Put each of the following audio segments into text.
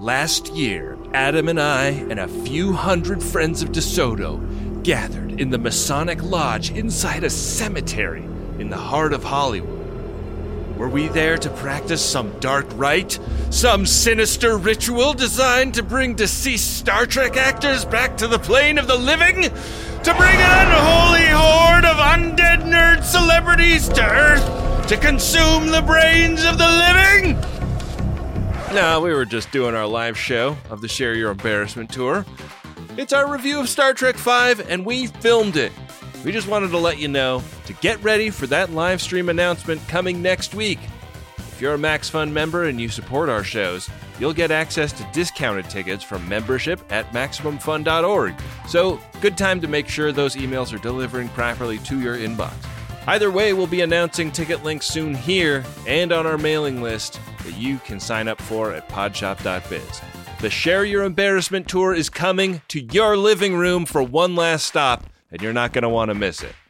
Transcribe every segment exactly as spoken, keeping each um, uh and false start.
Last year, Adam and I and a few hundred friends of DeSoto gathered in the Masonic Lodge inside a cemetery in the heart of Hollywood. Were we there to practice some dark rite? Some sinister ritual designed to bring deceased Star Trek actors back to the plane of the living? To bring an unholy horde of undead nerd celebrities to Earth to consume the brains of the living? No, we were just doing our live show of the Share Your Embarrassment tour. It's our review of Star Trek five, and we filmed it. We just wanted to let you know to get ready for that live stream announcement coming next week. If you're a MaxFun member and you support our shows, you'll get access to discounted tickets from membership at Maximum Fun dot org. So, good time to make sure those emails are delivering properly to your inbox. Either way, we'll be announcing ticket links soon here and on our mailing list that you can sign up for at podshop dot biz. The Share Your Embarrassment tour is coming to your living room for one last stop, and you're not going to want to miss it.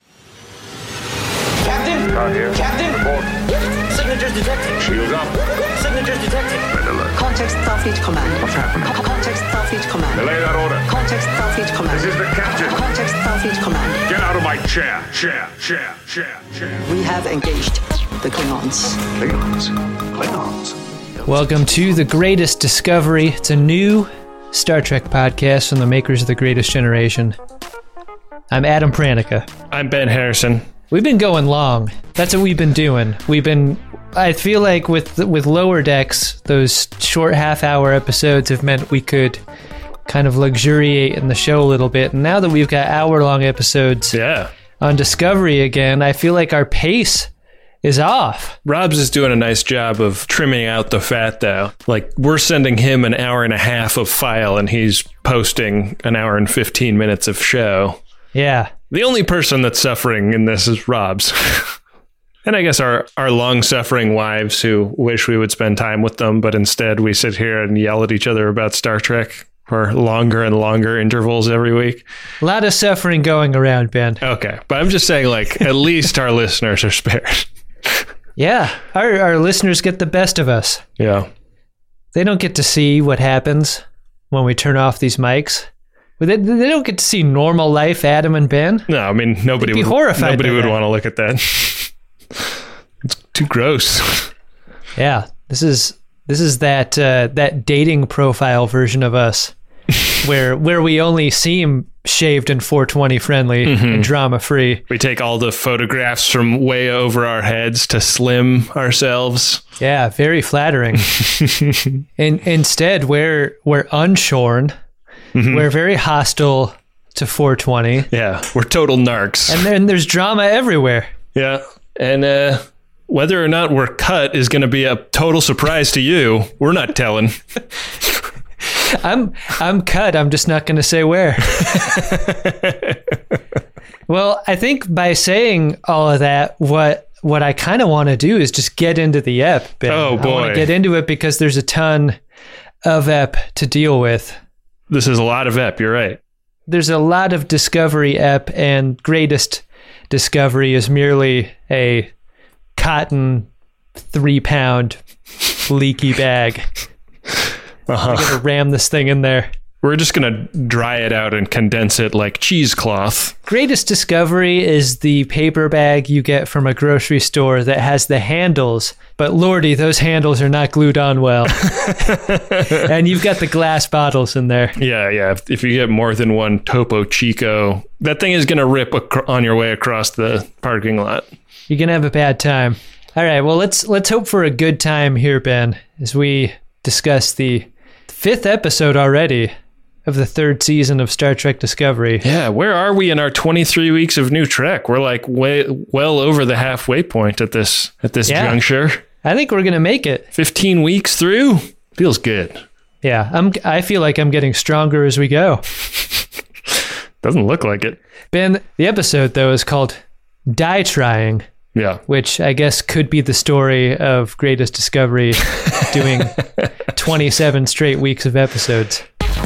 Captain! Out here. Captain! Report. Signatures detected. Shields up. Signatures detected. Red alert. Context Starfleet Command. What's happening? Co- Context Starfleet Command. Relay that order. Context Starfleet Command. This is the captain. Context Starfleet Command. Get out of my chair. Chair, chair, chair, chair. We have engaged the Klingons. Klingons. Klingons. Welcome to The Greatest Discovery. It's a new Star Trek podcast from the makers of The Greatest Generation. I'm Adam Pranica. I'm Ben Harrison. We've been going long. That's what we've been doing. We've been, I feel like with with Lower Decks, those short half-hour episodes have meant we could kind of luxuriate in the show a little bit. And now that we've got hour-long episodes Yeah. on Discovery again, I feel like our pace is off. Robs is doing a nice job of trimming out the fat, though. Like, we're sending him an hour and a half of file, and he's posting an hour and fifteen minutes of show. Yeah. The only person that's suffering in this is Robs. And I guess our, our long-suffering wives who wish we would spend time with them, but instead we sit here and yell at each other about Star Trek for longer and longer intervals every week. A lot of suffering going around, Ben. Okay, but I'm just saying, like, at least our listeners are spared. Yeah. Our, our listeners get the best of us. Yeah. They don't get to see what happens when we turn off these mics. They, they don't get to see normal life, Adam and Ben. No, I mean, nobody They'd be would, horrified nobody by would that. want to look at that. It's too gross. Yeah, this is this is that uh, that dating profile version of us, where where we only seem shaved and four twenty friendly Mm-hmm. and drama free. We take all the photographs from way over our heads to slim ourselves. Yeah, very flattering. And instead, we're we're unshorn. Mm-hmm. We're very hostile to four twenty. Yeah, we're total narcs. And then there's drama everywhere. Yeah, and uh, whether or not we're cut is going to be a total surprise to you. We're not telling. I'm I'm cut. I'm just not going to say where. Well, I think by saying all of that, what what I kind of want to do is just get into the ep. Ben. Oh, I want boy. to get into it because there's a ton of ep to deal with. This is a lot of ep, you're right. There's a lot of Discovery ep, and Greatest Discovery is merely a cotton three pound leaky bag. Uh-huh. I'm gonna ram this thing in there. We're just going to dry it out and condense it like cheesecloth. Greatest Discovery is the paper bag you get from a grocery store that has the handles, but lordy, those handles are not glued on well. And you've got the glass bottles in there. Yeah, yeah. If, if you get more than one Topo Chico, that thing is going to rip ac- on your way across the parking lot. You're gonna have a bad time. All right, well, let's let's hope for a good time here, Ben, as we discuss the fifth episode already of the third season of Star Trek Discovery. Yeah, where are we in our twenty-three weeks of new Trek? We're like way well over the halfway point at this at this Yeah. juncture. I think we're gonna make it. fifteen weeks through? Feels good. Yeah, I'm. I feel like I'm getting stronger as we go. Doesn't look like it. Ben, the episode though is called Die Trying, Yeah. which I guess could be the story of Greatest Discovery doing twenty-seven straight weeks of episodes.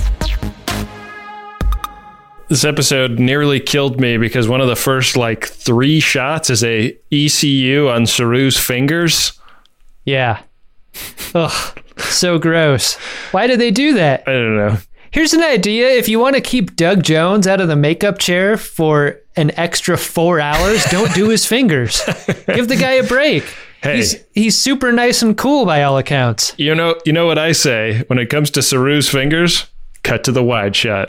This episode nearly killed me because one of the first like three shots is a E C U on Saru's fingers. Yeah. Ugh. so gross. Why did they do that? I don't know. Here's an idea. If you want to keep Doug Jones out of the makeup chair for an extra four hours, don't do his fingers. Give the guy a break. Hey. He's he's super nice and cool by all accounts. You know, you know what I say when it comes to Saru's fingers? Cut to the wide shot.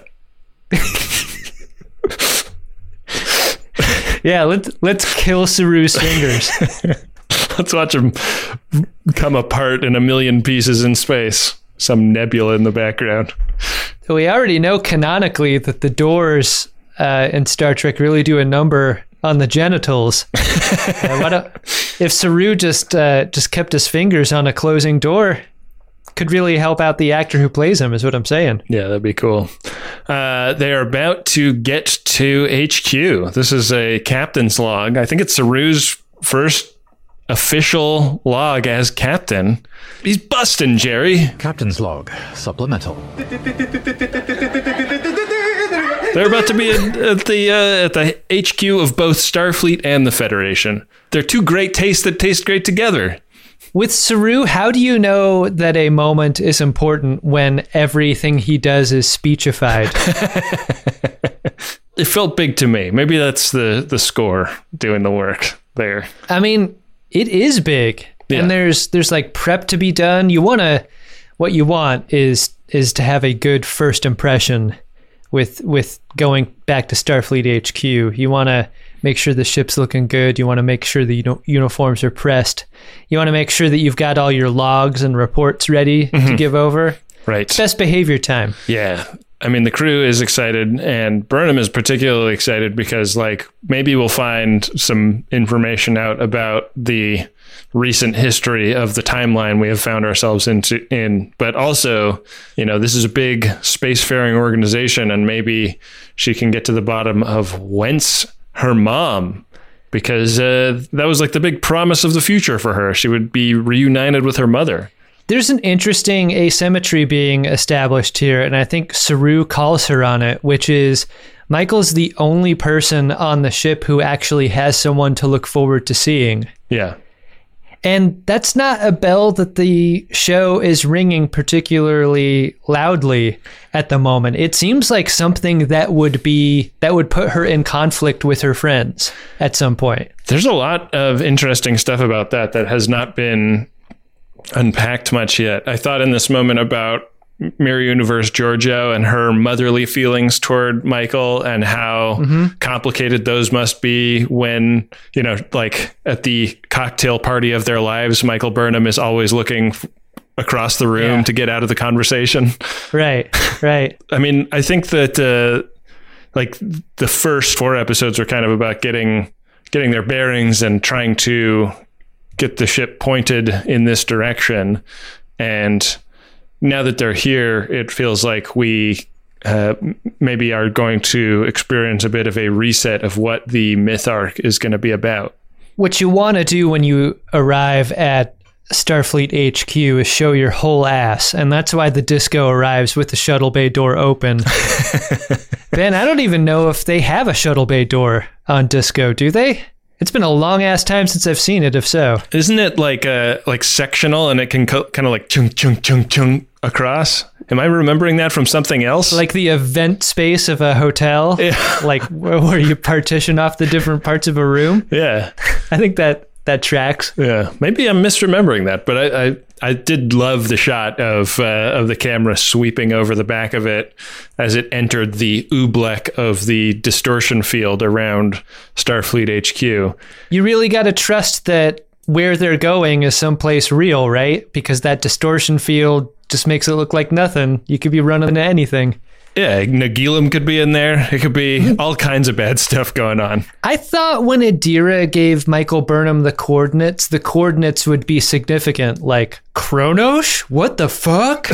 Yeah, let's let's kill Saru's fingers. Let's watch him come apart in a million pieces in space. Some nebula in the background. We already know canonically that the doors uh, in Star Trek really do a number on the genitals. uh, what a, if Saru just uh, just kept his fingers on a closing door, could really help out the actor who plays him, is what I'm saying. Yeah, that'd be cool. Uh, they are about to get to H Q. This is a captain's log. I think it's Saru's first official log as captain. He's busting, Jerry. Captain's log, supplemental. They're about to be at, at the uh, at the H Q of both Starfleet and the Federation. They're two great tastes that taste great together. With Saru, how do you know that a moment is important when everything he does is speechified? It felt big to me. Maybe that's the, the score doing the work there. I mean, it is big. Yeah. And there's there's like prep to be done. You want to what you want is is to have a good first impression with with going back to Starfleet H Q. You want to make sure the ship's looking good. You want to make sure the uni- uniforms are pressed. You want to make sure that you've got all your logs and reports ready mm-hmm. to give over. Right. Best behavior time. Yeah. I mean, the crew is excited, and Burnham is particularly excited because, like, maybe we'll find some information out about the recent history of the timeline we have found ourselves into in. But also, you know, this is a big spacefaring organization, and maybe she can get to the bottom of whence her mom, because uh, that was like the big promise of the future for her. She would be reunited with her mother. There's an interesting asymmetry being established here, and I think Saru calls her on it, which is Michael's the only person on the ship who actually has someone to look forward to seeing. Yeah. And that's not a bell that the show is ringing particularly loudly at the moment. It seems like something that would be that would put her in conflict with her friends at some point. There's a lot of interesting stuff about that that has not been unpacked much yet. I thought in this moment about Mirror Universe Giorgio and her motherly feelings toward Michael, and how mm-hmm. complicated those must be when, you know, like at the cocktail party of their lives, Michael Burnham is always looking f- across the room yeah. to get out of the conversation. Right, right. I mean, I think that uh, like the first four episodes were kind of about getting getting their bearings and trying to get the ship pointed in this direction. And now that they're here, it feels like we uh, maybe are going to experience a bit of a reset of what the myth arc is going to be about. What you want to do when you arrive at Starfleet H Q is show your whole ass, and that's why the disco arrives with the shuttle bay door open. Ben, I don't even know if they have a shuttle bay door on Disco, do they? It's been a long ass time since I've seen it, if so. Isn't it like uh, like sectional, and it can co- kind of like chung chung chung chung across? Am I remembering that from something else? Like the event space of a hotel? Yeah. Like where, where you partition off the different parts of a room? Yeah. I think that that tracks. Yeah. Maybe I'm misremembering that, but I, I, I did love the shot of uh, of the camera sweeping over the back of it as it entered the oobleck of the distortion field around Starfleet H Q. You really got to trust that where they're going is someplace real, right? Because that distortion field just makes it look like nothing. You could be running into anything. Yeah, Nagilum could be in there. It could be all kinds of bad stuff going on. I thought when Adira gave Michael Burnham the coordinates, the coordinates would be significant, like Kronos? What the fuck?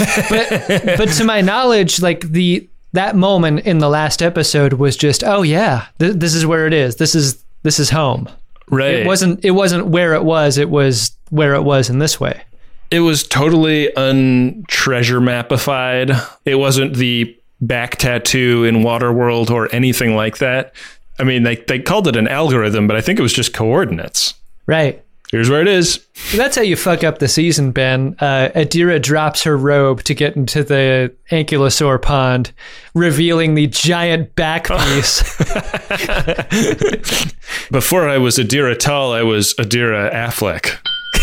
but but to my knowledge, like the that moment in the last episode was just, oh yeah, th- this is where it is. This is this is home. Right. It wasn't it wasn't where it was. It was where it was in this way. It was totally un-treasure mapified. It wasn't the back tattoo in Waterworld or anything like that. I mean, they they called it an algorithm, but I think it was just coordinates. Right. Here's where it is. That's how you fuck up the season, Ben. Uh, Adira drops her robe to get into the Ankylosaur pond, revealing the giant back piece. Before I was Adira Tall, I was Adira Affleck.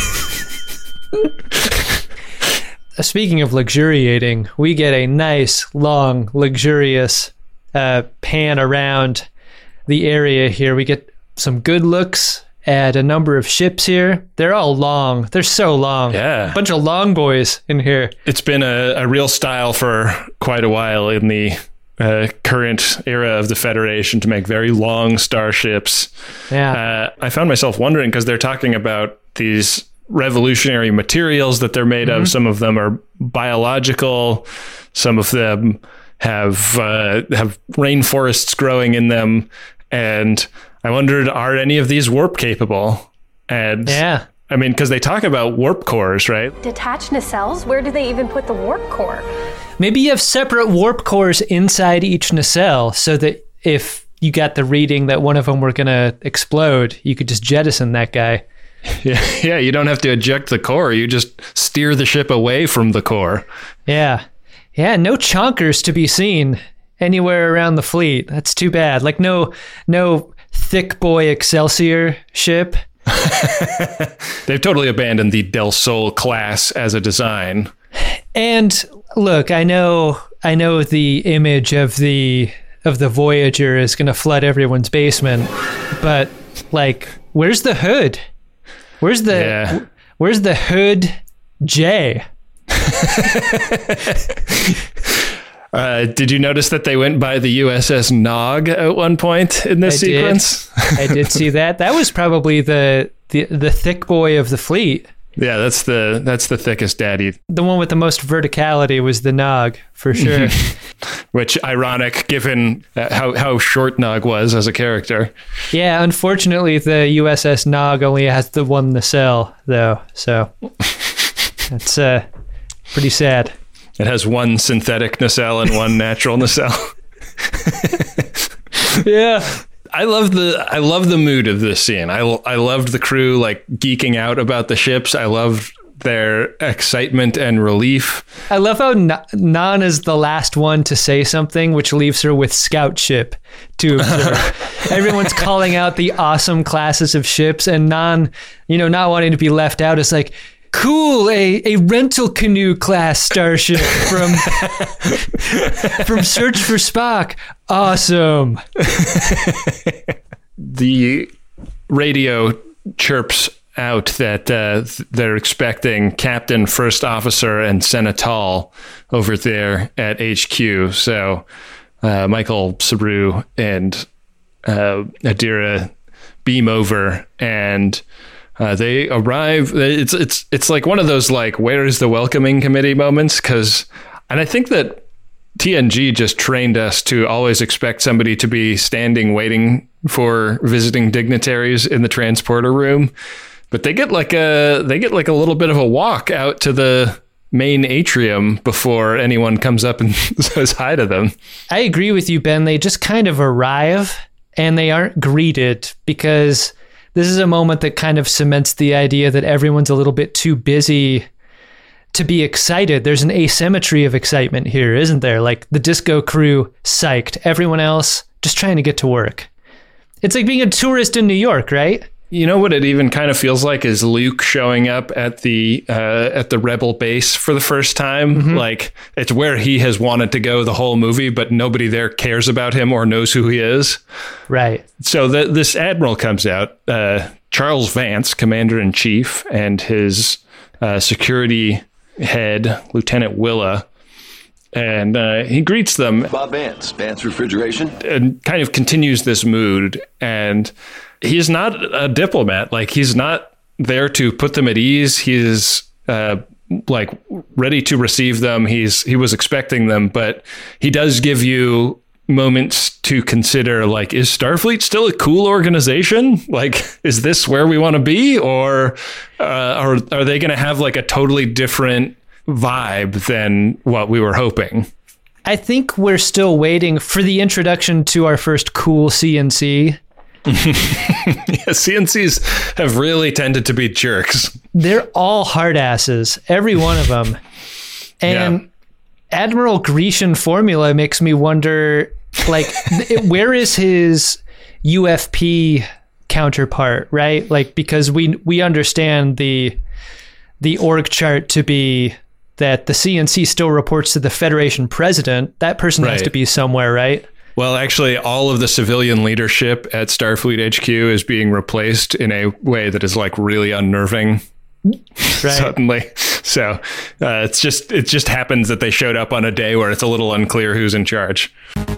Speaking of luxuriating, we get a nice, long, luxurious uh, pan around the area here. We get some good looks at a number of ships here. They're all long. They're so long. Yeah. A bunch of long boys in here. It's been a, a real style for quite a while in the uh, current era of the Federation to make very long starships. Yeah. Uh, I found myself wondering, because they're talking about these revolutionary materials that they're made mm-hmm. of. Some of them are biological. Some of them have uh, have rainforests growing in them. And I wondered, are any of these warp capable? And yeah. I mean, because they talk about warp cores, right? Detached nacelles? Where do they even put the warp core? Maybe you have separate warp cores inside each nacelle so that if you got the reading that one of them were going to explode, you could just jettison that guy. Yeah, yeah, you don't have to eject the core. You just steer the ship away from the core. Yeah. Yeah, no chonkers to be seen anywhere around the fleet. That's too bad. Like no no thick boy Excelsior ship. They've totally abandoned the Del Sol class as a design. And look, I know I know the image of the of the Voyager is going to flood everyone's basement, but like where's the hood? Where's the yeah. Where's the hood J? uh, did you notice that they went by the U S S Nog at one point in this I sequence? Did. I did see that. That was probably the, the the thick boy of the fleet. Yeah, that's the that's the thickest daddy. The one with the most verticality was the Nog, for sure. Which, ironic, given uh, how, how short Nog was as a character. Yeah, unfortunately, the U S S Nog only has the one nacelle, though. So that's uh, pretty sad. It has one synthetic nacelle and one natural nacelle. Yeah. I love the I love the mood of this scene. I, I loved the crew like geeking out about the ships. I loved their excitement and relief. I love how Na- Nan is the last one to say something, which leaves her with scout ship to observe. Everyone's calling out the awesome classes of ships, and Nan, you know, not wanting to be left out, is like, cool, a, a rental canoe class starship from from Search for Spock. Awesome. The radio chirps out that uh, they're expecting Captain, First Officer, and Senatal over there at H Q. So uh, Michael Saru and uh, Adira beam over, and uh, they arrive. It's it's it's like one of those like, where is the welcoming committee moments? Because, and I think that T N G just trained us to always expect somebody to be standing waiting for visiting dignitaries in the transporter room. But they get like a they get like a little bit of a walk out to the main atrium before anyone comes up and says hi to them. I agree with you, Ben. They just kind of arrive and they aren't greeted, because this is a moment that kind of cements the idea that everyone's a little bit too busy to be excited. There's an asymmetry of excitement here, isn't there? Like the disco crew psyched, everyone else just trying to get to work. It's like being a tourist in New York, right? You know what it even kind of feels like is Luke showing up at the uh, at the Rebel base for the first time. Mm-hmm. Like it's where he has wanted to go the whole movie, but nobody there cares about him or knows who he is. Right. So the, this admiral comes out, uh, Charles Vance, Commander-in-Chief, and his uh, security head, Lieutenant Willa. And uh, he greets them. Bob Vance, Vance Refrigeration. And kind of continues this mood. And he's not a diplomat. Like, he's not there to put them at ease. He's uh, like ready to receive them. He's he was expecting them, but he does give you moments to consider, like, is Starfleet still a cool organization? Like, is this where we want to be? Or uh, are, are they going to have like a totally different vibe than what we were hoping? I think we're still waiting for the introduction to our first cool C N C. Yeah, C N Cs have really tended to be jerks. They're all hard asses, every one of them. And yeah. Admiral Grecian Formula makes me wonder, like, where is his U F P counterpart, right? Like, because we we understand the the org chart to be that the C N C still reports to the Federation president. That person right. has to be somewhere, right? Well, actually, all of the civilian leadership at Starfleet H Q is being replaced in a way that is like really unnerving. Right. Suddenly. So uh, it's just it just happens that they showed up on a day where it's a little unclear who's in charge.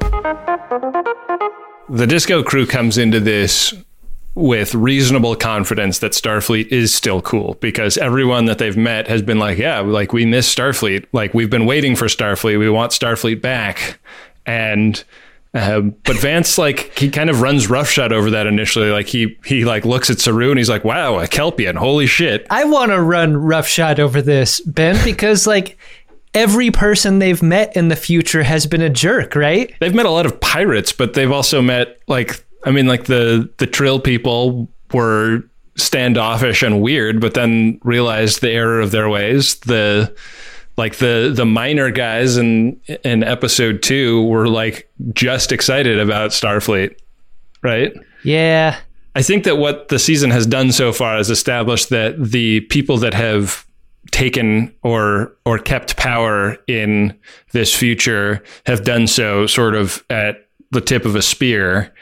The Disco crew comes into this with reasonable confidence that Starfleet is still cool, because everyone that they've met has been like, yeah, like we miss Starfleet. Like we've been waiting for Starfleet. We want Starfleet back. And Uh, but Vance, like, he kind of runs roughshod over that initially. Like, he he like looks at Saru and he's like, wow, a Kelpian, holy shit. I want to run roughshod over this, Ben, because, like, every person they've met in the future has been a jerk, right? They've met a lot of pirates, but they've also met, like, I mean, like, the, the Trill people were standoffish and weird, but then realized the error of their ways. The... Like the the minor guys in in episode two were like just excited about Starfleet, right? Yeah. I think that what the season has done so far is established that the people that have taken or or kept power in this future have done so sort of at the tip of a spear,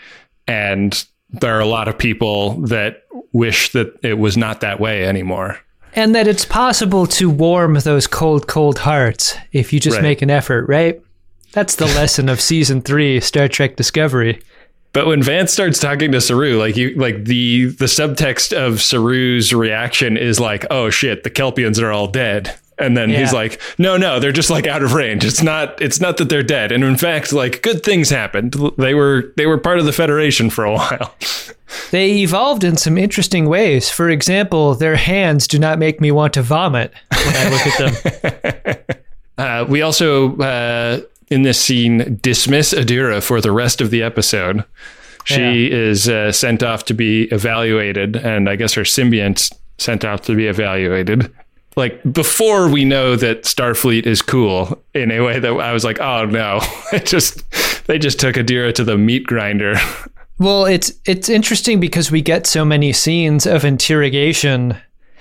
and there are a lot of people that wish that it was not that way anymore. And that it's possible to warm those cold, cold hearts if you just right. make an effort, right? That's the lesson of season three, Star Trek Discovery. But when Vance starts talking to Saru, like you, like the the subtext of Saru's reaction is like, "Oh shit, the Kelpians are all dead." And then yeah. he's like, "No, no, they're just like out of range. It's not. It's not that they're dead. And in fact, like good things happened. They were they were part of the Federation for a while." They evolved in some interesting ways. For example, their hands do not make me want to vomit when I look at them. uh, we also, uh, in this scene, dismiss Adira for the rest of the episode. She yeah. is uh, sent off to be evaluated, and I guess her symbiont's sent off to be evaluated. Like, before we know that Starfleet is cool in a way that I was like, oh no, it just they just took Adira to the meat grinder. Well, it's it's interesting because we get so many scenes of interrogation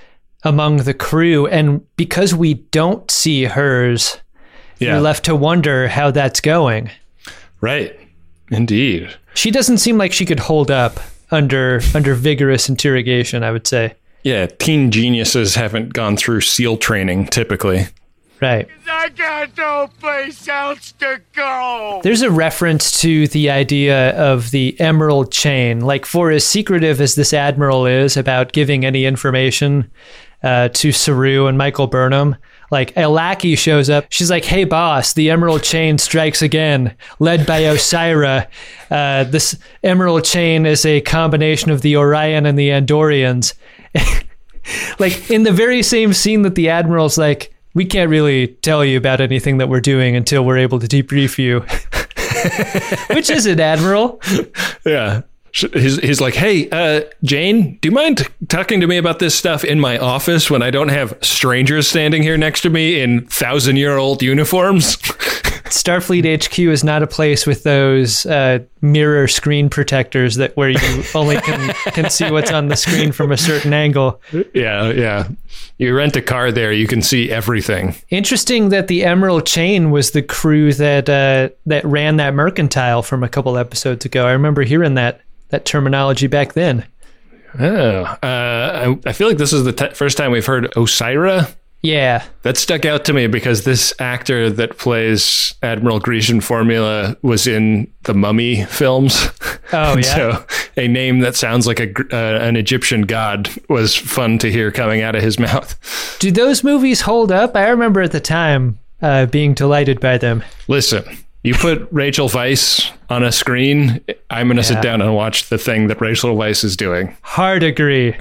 among the crew, and because we don't see hers, yeah. you're left to wonder how that's going. Right. Indeed. She doesn't seem like she could hold up under under vigorous interrogation, I would say. Yeah, teen geniuses haven't gone through SEAL training, typically. Right. I got no place else to go. There's a reference to the idea of the emerald chain. Like, for as secretive as this admiral is about giving any information uh, to Saru and Michael Burnham, like, a lackey shows up. She's like, "Hey, boss, the emerald chain strikes again, led by Osira. Uh, this emerald chain is a combination of the Orion and the Andorians." Like, in the very same scene that the admiral's like, "We can't really tell you about anything that we're doing until we're able to debrief you." Which is it, Admiral? Yeah. He's, he's like, "Hey, uh, Jane, do you mind talking to me about this stuff in my office when I don't have strangers standing here next to me in thousand-year-old uniforms?" Starfleet H Q is not a place with those uh, mirror screen protectors that where you only can, can see what's on the screen from a certain angle. Yeah, yeah. You rent a car there, you can see everything. Interesting that the Emerald Chain was the crew that uh, that ran that mercantile from a couple episodes ago. I remember hearing that that terminology back then. Oh, uh, I, I feel like this is the t- first time we've heard Osira. Yeah. That stuck out to me because this actor that plays Admiral Grecian Formula was in the Mummy films. Oh, yeah. So a name that sounds like a, uh, an Egyptian god was fun to hear coming out of his mouth. Do those movies hold up? I remember at the time uh, being delighted by them. Listen, you put Rachel Weisz on a screen, I'm going to yeah. sit down and watch the thing that Rachel Weisz is doing. Hard agree.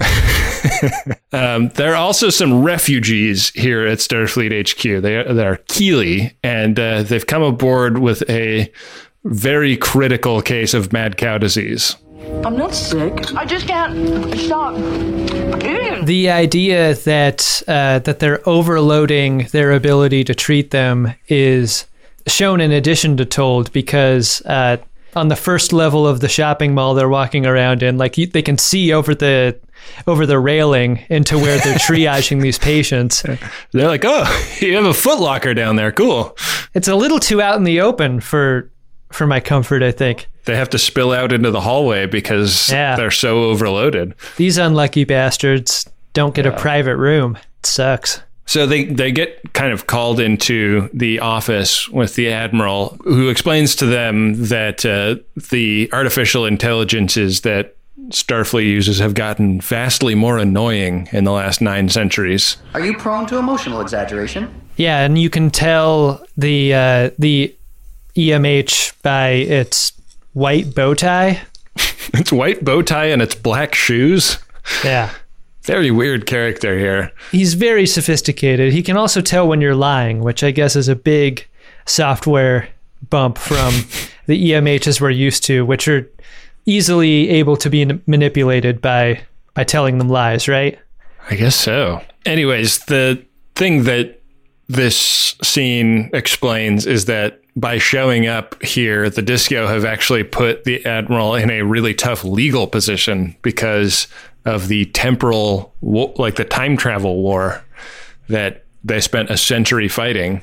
um, there are also some refugees here at Starfleet H Q. They are, they are Keeley, and uh, they've come aboard with a very critical case of mad cow disease. I'm not sick. I just can't stop eating. The idea that uh, that they're overloading their ability to treat them is shown in addition to told, because uh, on the first level of the shopping mall they're walking around in, like you, they can see over the over the railing into where they're triaging these patients. They're like, oh, you have a Foot Locker down there. Cool. It's a little too out in the open for for my comfort, I think. They have to spill out into the hallway because yeah. they're so overloaded. These unlucky bastards don't get yeah. a private room. It sucks. So they, they get kind of called into the office with the Admiral, who explains to them that uh, the artificial intelligences that Starfleet uses have gotten vastly more annoying in the last nine centuries. Are you prone to emotional exaggeration? Yeah, and you can tell the uh, the E M H by its white bow tie. It's white bow tie and it's black shoes. Yeah. Very weird character here. He's very sophisticated. He can also tell when you're lying, which I guess is a big software bump from the E M Hs we're used to, which are easily able to be manipulated by by telling them lies, right? I guess so. Anyways, the thing that this scene explains is that by showing up here, the Disco have actually put the Admiral in a really tough legal position because of the temporal, like the time travel war that they spent a century fighting.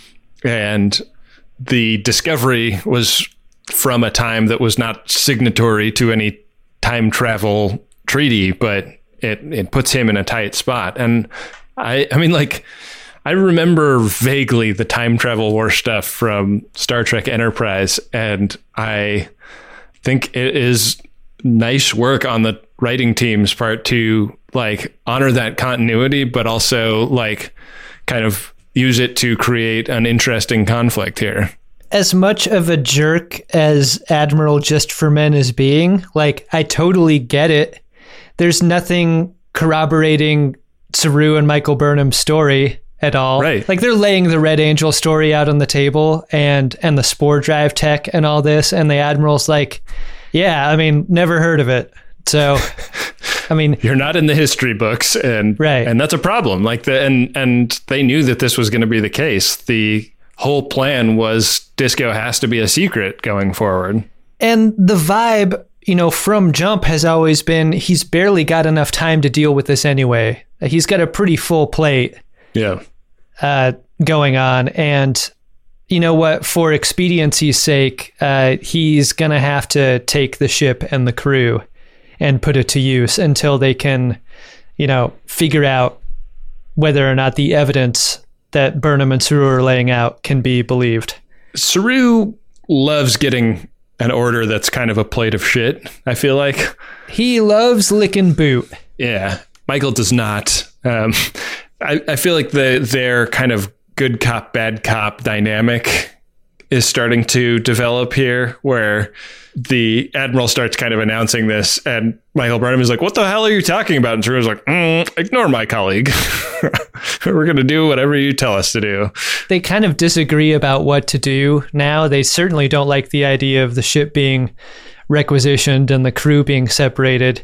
And the Discovery was from a time that was not signatory to any time travel treaty, but it, it puts him in a tight spot. And I, I mean, like, I remember vaguely the time travel war stuff from Star Trek Enterprise, and I think it is nice work on the writing team's part to like honor that continuity, but also like kind of use it to create an interesting conflict here. As much of a jerk as Admiral Just for Men is being, like, I totally get it. There's nothing corroborating Saru and Michael Burnham's story at all. Right. Like, they're laying the Red Angel story out on the table and and the Spore Drive tech and all this, and the Admiral's like, yeah, I mean, never heard of it. So, I mean, you're not in the history books, and right. and that's a problem. Like the and and they knew that this was going to be the case. The whole plan was Disco has to be a secret going forward. And the vibe, you know, from jump has always been he's barely got enough time to deal with this anyway. He's got a pretty full plate. Yeah. Uh, going on, and you know what? For expediency's sake, uh, he's gonna have to take the ship and the crew and put it to use until they can, you know, figure out whether or not the evidence that Burnham and Saru are laying out can be believed. Saru loves getting an order that's kind of a plate of shit, I feel like. He loves licking boot. Yeah. Michael does not. Um, I, I feel like the their kind of good cop, bad cop dynamic is starting to develop here, where the Admiral starts kind of announcing this, and Michael Burnham is like, what the hell are you talking about? And Saru's like, mm, ignore my colleague. We're going to do whatever you tell us to do. They kind of disagree about what to do now. They certainly don't like the idea of the ship being requisitioned and the crew being separated.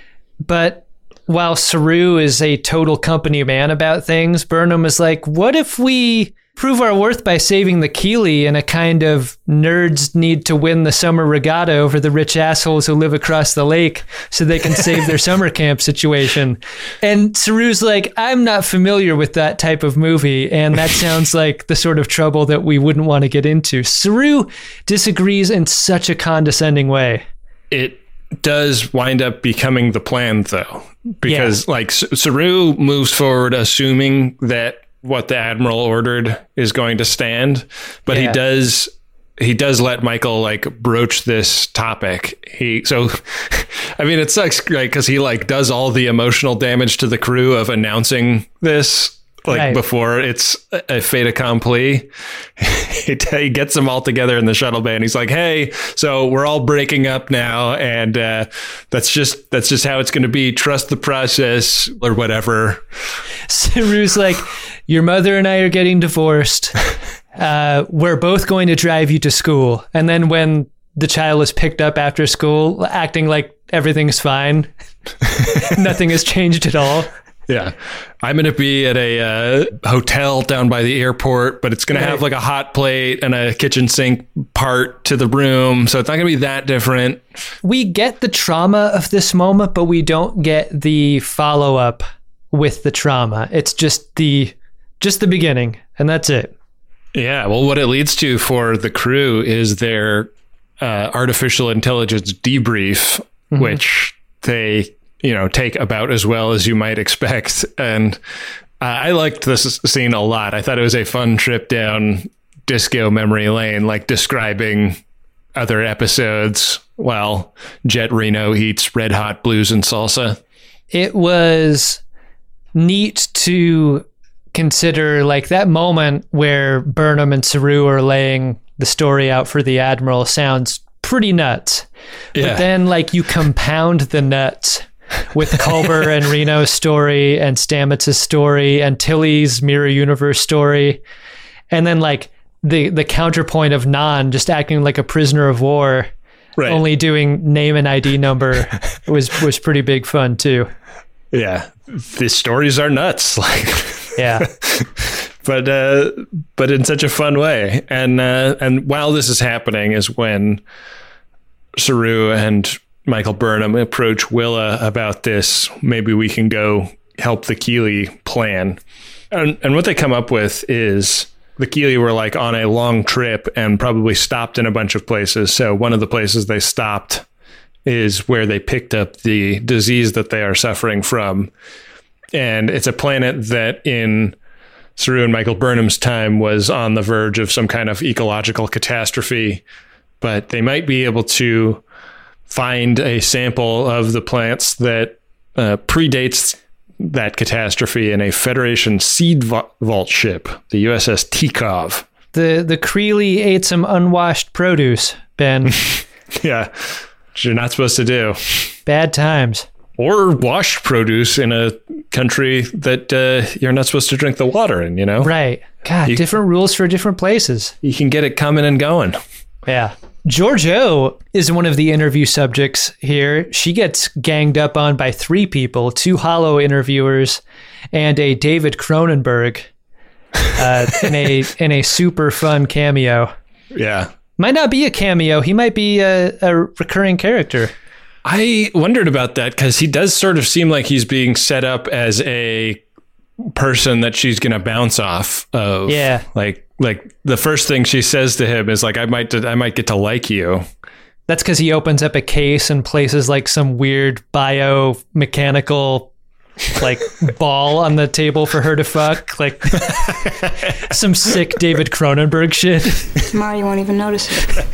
But while Saru is a total company man about things, Burnham is like, what if we prove our worth by saving the Keeley in a kind of nerds need to win the summer regatta over the rich assholes who live across the lake so they can save their summer camp situation? And Saru's like, I'm not familiar with that type of movie, and that sounds like the sort of trouble that we wouldn't want to get into. Saru disagrees in such a condescending way. It does wind up becoming the plan, though, because yeah. like Saru moves forward assuming that what the Admiral ordered is going to stand, but yeah. he does he does let Michael like broach this topic. He so I mean, it sucks, right? Because he like does all the emotional damage to the crew of announcing this like right. before it's a fait accompli. he, he gets them all together in the shuttle bay, and he's like, hey, so we're all breaking up now, and uh, that's just that's just how it's going to be. Trust the process or whatever. Saru's like, your mother and I are getting divorced. Uh, we're both going to drive you to school. And then when the child is picked up after school, acting like everything's fine. Nothing has changed at all. Yeah. I'm going to be at a uh, hotel down by the airport, but it's going right. to have like a hot plate and a kitchen sink part to the room. So it's not going to be that different. We get the trauma of this moment, but we don't get the follow up with the trauma. It's just the just the beginning, and that's it. Yeah. Well, what it leads to for the crew is their uh, artificial intelligence debrief, mm-hmm. which they... you know, take about as well as you might expect. And uh, I liked this scene a lot. I thought it was a fun trip down disco memory lane, like describing other episodes while Jet Reno eats Red Hot Blues and salsa. It was neat to consider like that moment where Burnham and Saru are laying the story out for the Admiral sounds pretty nuts. Yeah. But then like you compound the nuts with Culber and Reno's story and Stamets' story and Tilly's Mirror Universe story. And then like the, the counterpoint of Nan just acting like a prisoner of war, right. only doing name and I D number was, was pretty big fun too. Yeah. The stories are nuts. Like, yeah. but, uh, but in such a fun way. And, uh, and while this is happening is when Saru and Michael Burnham approach Willa about this. Maybe we can go help the Keeley plan. And, and what they come up with is the Keeley were like on a long trip and probably stopped in a bunch of places. So one of the places they stopped is where they picked up the disease that they are suffering from. And it's a planet that in Saru and Michael Burnham's time was on the verge of some kind of ecological catastrophe, but they might be able to find a sample of the plants that uh, predates that catastrophe in a Federation seed vault ship, the U S S Tikov. The the Creeley ate some unwashed produce, Ben. Yeah, which you're not supposed to do. Bad times. Or washed produce in a country that uh, you're not supposed to drink the water in, you know? Right. God, you, different rules for different places. You can get it coming and going. Yeah. Georgiou is one of the interview subjects here. She gets ganged up on by three people, two Hollow interviewers and a David Cronenberg uh, in a in a super fun cameo. Yeah. Might not be a cameo. He might be a, a recurring character. I wondered about that because he does sort of seem like he's being set up as a person that she's going to bounce off of. Yeah. Like, like the first thing she says to him is like, I might, I might get to like you. That's because he opens up a case and places like some weird biomechanical like ball on the table for her to fuck. Like some sick David Cronenberg shit. Tomorrow you won't even notice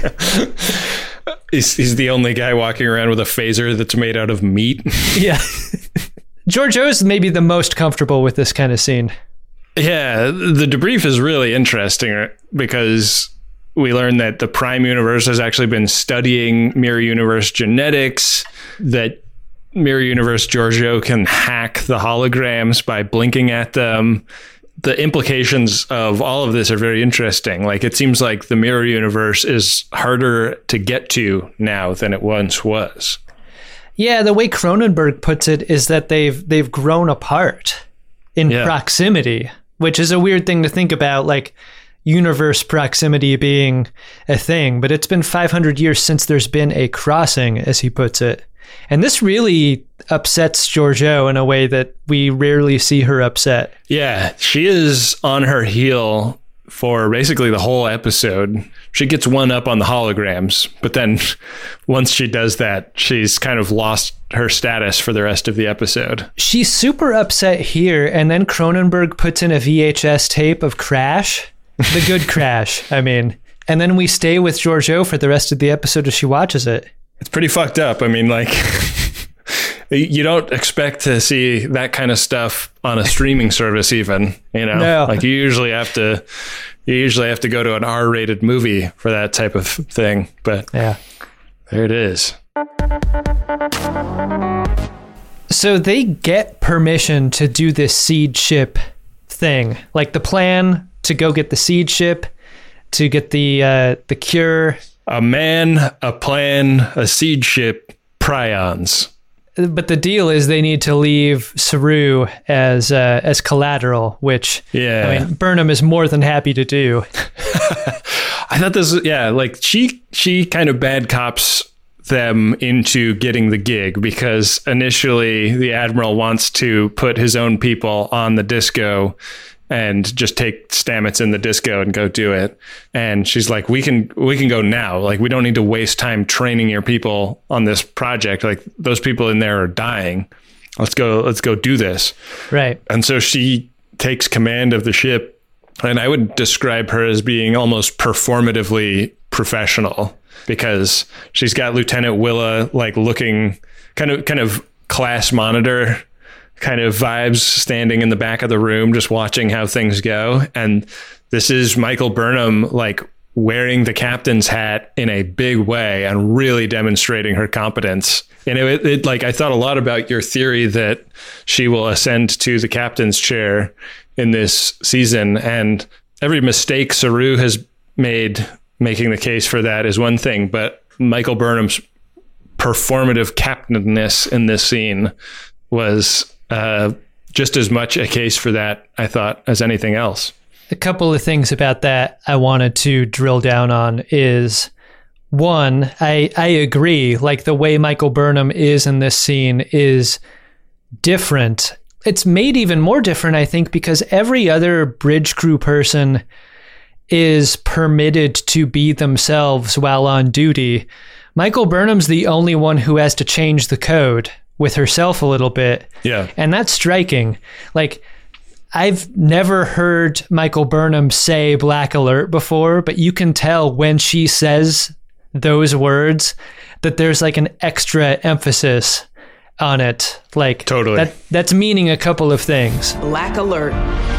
it. He's, he's the only guy walking around with a phaser that's made out of meat. Yeah. Georgiou is maybe the most comfortable with this kind of scene. Yeah, the debrief is really interesting because we learn that the Prime Universe has actually been studying Mirror Universe genetics, that Mirror Universe Georgiou can hack the holograms by blinking at them. The implications of all of this are very interesting. Like, it seems like the Mirror Universe is harder to get to now than it once was. Yeah, the way Cronenberg puts it is that they've they've grown apart in yeah. proximity, which is a weird thing to think about, like universe proximity being a thing. But it's been five hundred years since there's been a crossing, as he puts it. And this really upsets Georgiou in a way that we rarely see her upset. Yeah, she is on her heel for basically the whole episode. She gets one up on the holograms, but then once she does that, she's kind of lost her status for the rest of the episode. She's super upset here, and then Cronenberg puts in a V H S tape of Crash, the good Crash, I mean. And then we stay with Georgiou for the rest of the episode as she watches it. It's pretty fucked up. I mean, like, you don't expect to see that kind of stuff on a streaming service even, you know? No. Like, you usually have to you usually have to go to an R-rated movie for that type of thing. But yeah, there it is. So they get permission to do this seed ship thing. Like, the plan to go get the seed ship, to get the uh, the cure. A man, a plan, a seed ship, prions. But the deal is they need to leave Saru as uh, as collateral, which yeah. I mean, Burnham is more than happy to do. I thought this, yeah, like she she kind of bad cops them into getting the gig because initially the Admiral wants to put his own people on the disco and just take Stamets in the disco and go do it. And she's like, we can we can go now. Like, we don't need to waste time training your people on this project. Like, those people in there are dying. Let's go, let's go do this. Right. And so she takes command of the ship. And I would describe her as being almost performatively professional because she's got Lieutenant Willa like looking kind of kind of class monitor kind of vibes, standing in the back of the room, just watching how things go. And this is Michael Burnham, like wearing the captain's hat in a big way and really demonstrating her competence. And it, it like, I thought a lot about your theory that she will ascend to the captain's chair in this season. And every mistake Saru has made making the case for that is one thing, but Michael Burnham's performative captainness in this scene was uh, just as much a case for that, I thought, as anything else. A couple of things about that I wanted to drill down on is, one, I, I agree, like the way Michael Burnham is in this scene is different. It's made even more different, I think, because every other bridge crew person is permitted to be themselves while on duty. Michael Burnham's the only one who has to change the code with herself a little bit. Yeah. And that's striking. Like, I've never heard Michael Burnham say Black Alert before, but you can tell when she says those words that there's like an extra emphasis on it. Like, totally. That, that's meaning a couple of things. Black Alert.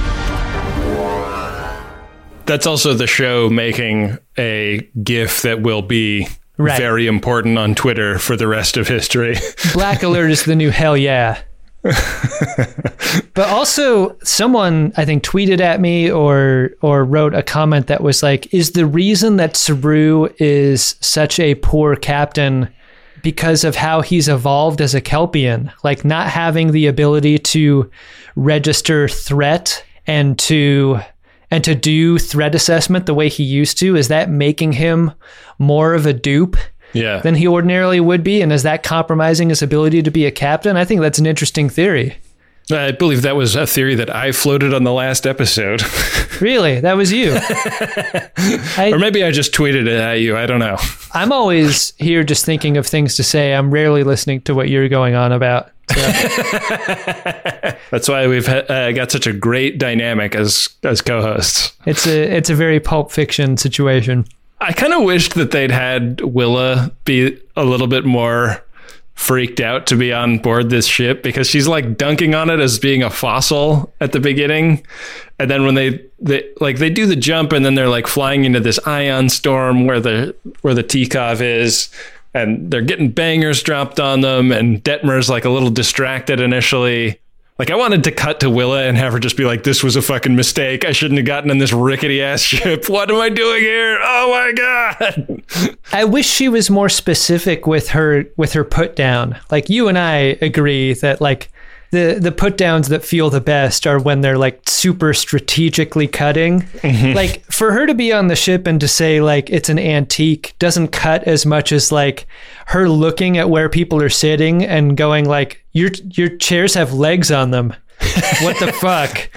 That's also the show making a GIF that will be right. very important on Twitter for the rest of history. Black Alert is the new hell yeah. But also someone, I think, tweeted at me or or wrote a comment that was like, is the reason that Saru is such a poor captain because of how he's evolved as a Kelpian, like not having the ability to register threat and to and to do threat assessment the way he used to? Is that making him more of a dupe yeah. than he ordinarily would be? And is that compromising his ability to be a captain? I think that's an interesting theory. I believe that was a theory that I floated on the last episode. Really? That was you? I, or maybe I just tweeted it at you. I don't know. I'm always here just thinking of things to say. I'm rarely listening to what you're going on about. So. That's why we've uh, got such a great dynamic as as co-hosts. It's a it's a very Pulp Fiction situation. I kind of wished that they'd had Willa be a little bit more freaked out to be on board this ship, because she's like dunking on it as being a fossil at the beginning, and then when they they like they do the jump and then they're like flying into this ion storm where the where the Tikov is, and they're getting bangers dropped on them, and Detmer's like a little distracted initially. Like, I wanted to cut to Willa and have her just be like, this was a fucking mistake. I shouldn't have gotten in this rickety ass ship. What am I doing here? Oh my God. I wish she was more specific with her with her put down. Like, you and I agree that like the the put downs that feel the best are when they're like super strategically cutting. Mm-hmm. Like, for her to be on the ship and to say like it's an antique doesn't cut as much as like her looking at where people are sitting and going like, your your chairs have legs on them. What the fuck?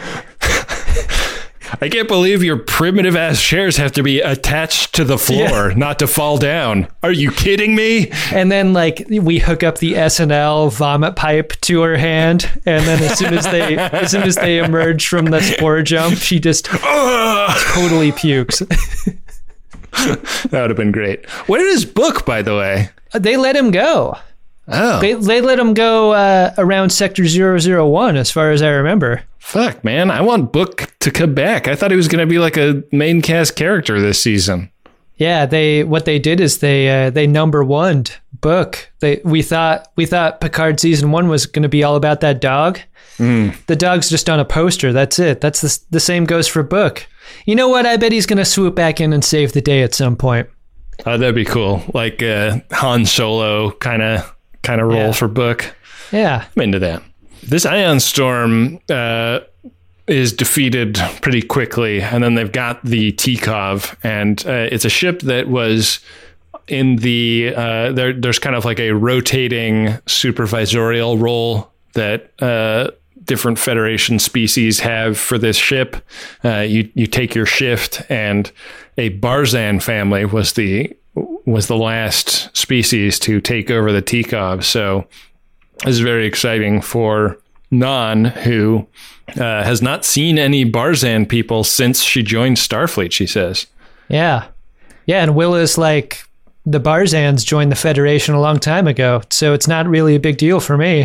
I can't believe your primitive ass chairs have to be attached to the floor, yeah. not to fall down. Are you kidding me? And then like we hook up the S N L vomit pipe to her hand, and then as soon as they as soon as they emerge from the spore jump, she just totally pukes. That would have been great. Where is Book, by the way? They let him go. Oh. They they let him go uh, around Sector zero zero one, as far as I remember. Fuck, man. I want Book to come back. I thought he was going to be like a main cast character this season. Yeah, they what they did is they uh, they number one'd Book. They we thought we thought Picard season one was going to be all about that dog. Mm. The dog's just on a poster. That's it. That's the the same goes for Book. You know what? I bet he's going to swoop back in and save the day at some point. Oh, that'd be cool. Like uh, Han Solo kind of kind of role Yeah. for Book. Yeah. I'm into that. This Ion Storm uh, is defeated pretty quickly, and then they've got the Tikov, and uh, it's a ship that was in the uh, there. There's kind of like a rotating supervisorial role that uh, different Federation species have for this ship. Uh, you you take your shift, and a Barzan family was the was the last species to take over the Tikov. So this is very exciting for Nan, who uh, has not seen any Barzan people since she joined Starfleet, she says. Yeah. Yeah, and Willa's like, the Barzans joined the Federation a long time ago, so it's not really a big deal for me.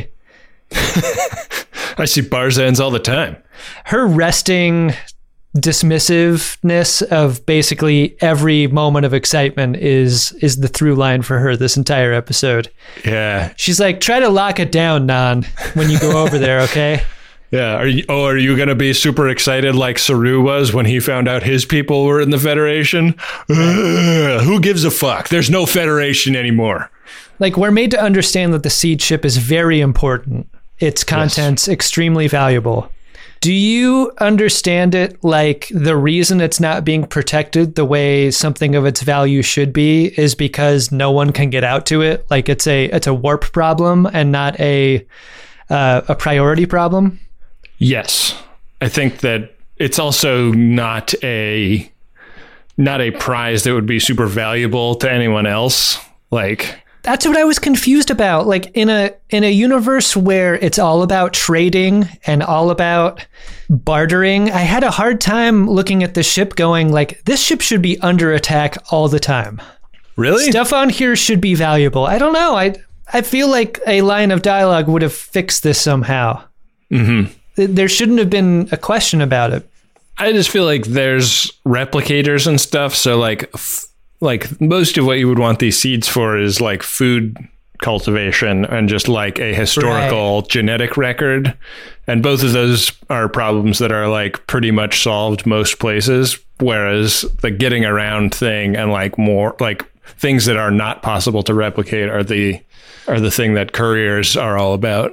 I see Barzans all the time. Her resting dismissiveness of basically every moment of excitement is is the through line for her this entire episode. Yeah. She's like, try to lock it down, Nan, when you go over there, okay? Yeah. Are you, oh, are you going to be super excited like Saru was when he found out his people were in the Federation? Ugh, who gives a fuck? There's no Federation anymore. Like, we're made to understand that the seed ship is very important. Its content's yes. extremely valuable. Do you understand it like the reason it's not being protected the way something of its value should be is because no one can get out to it? Like it's a it's a warp problem and not a uh, a priority problem? Yes. I think that it's also not a not a prize that would be super valuable to anyone else. Like that's what I was confused about. Like in a in a universe where it's all about trading and all about bartering, I had a hard time looking at the ship going like, this ship should be under attack all the time. Really? Stuff on here should be valuable. I don't know. I I feel like a line of dialogue would have fixed this somehow. Mm-hmm. There shouldn't have been a question about it. I just feel like there's replicators and stuff. So like... F- Like most of what you would want these seeds for is like food cultivation and just like a historical right. genetic record. And both of those are problems that are like pretty much solved most places. Whereas the getting around thing and like more like things that are not possible to replicate are the are the thing that couriers are all about.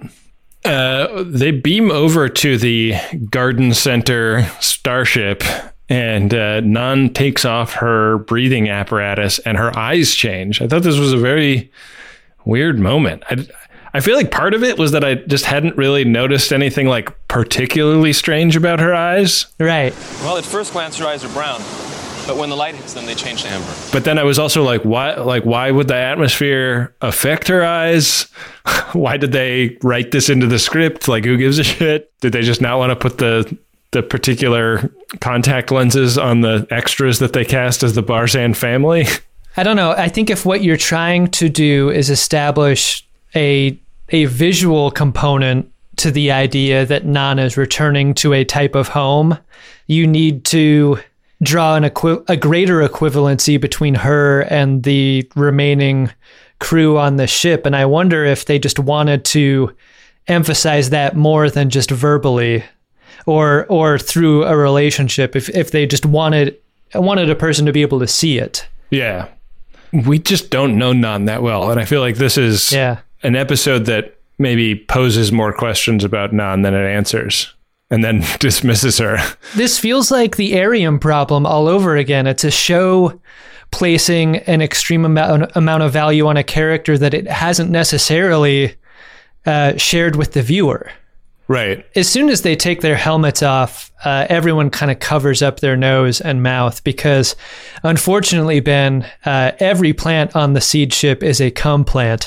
Uh, they beam over to the Garden Center starship. And uh, Nan takes off her breathing apparatus and her eyes change. I thought this was a very weird moment. I, I feel like part of it was that I just hadn't really noticed anything like particularly strange about her eyes. Right. Well, at first glance, her eyes are brown, but when the light hits them, they change to amber. But then I was also like, why? Like, why would the atmosphere affect her eyes? Why did they write this into the script? Like, who gives a shit? Did they just not want to put the the particular contact lenses on the extras that they cast as the Barzan family? I don't know. I think if what you're trying to do is establish a a visual component to the idea that Nan is returning to a type of home, you need to draw an equi- a greater equivalency between her and the remaining crew on the ship. And I wonder if they just wanted to emphasize that more than just verbally. Or or through a relationship, if if they just wanted wanted a person to be able to see it. Yeah. We just don't know Nan that well. And I feel like this is yeah. an episode that maybe poses more questions about Nan than it answers. And then dismisses her. This feels like the Arium problem all over again. It's a show placing an extreme amount, amount of value on a character that it hasn't necessarily uh, shared with the viewer. Right. As soon as they take their helmets off, uh, everyone kind of covers up their nose and mouth because, unfortunately, Ben, uh, every plant on the seed ship is a cum plant.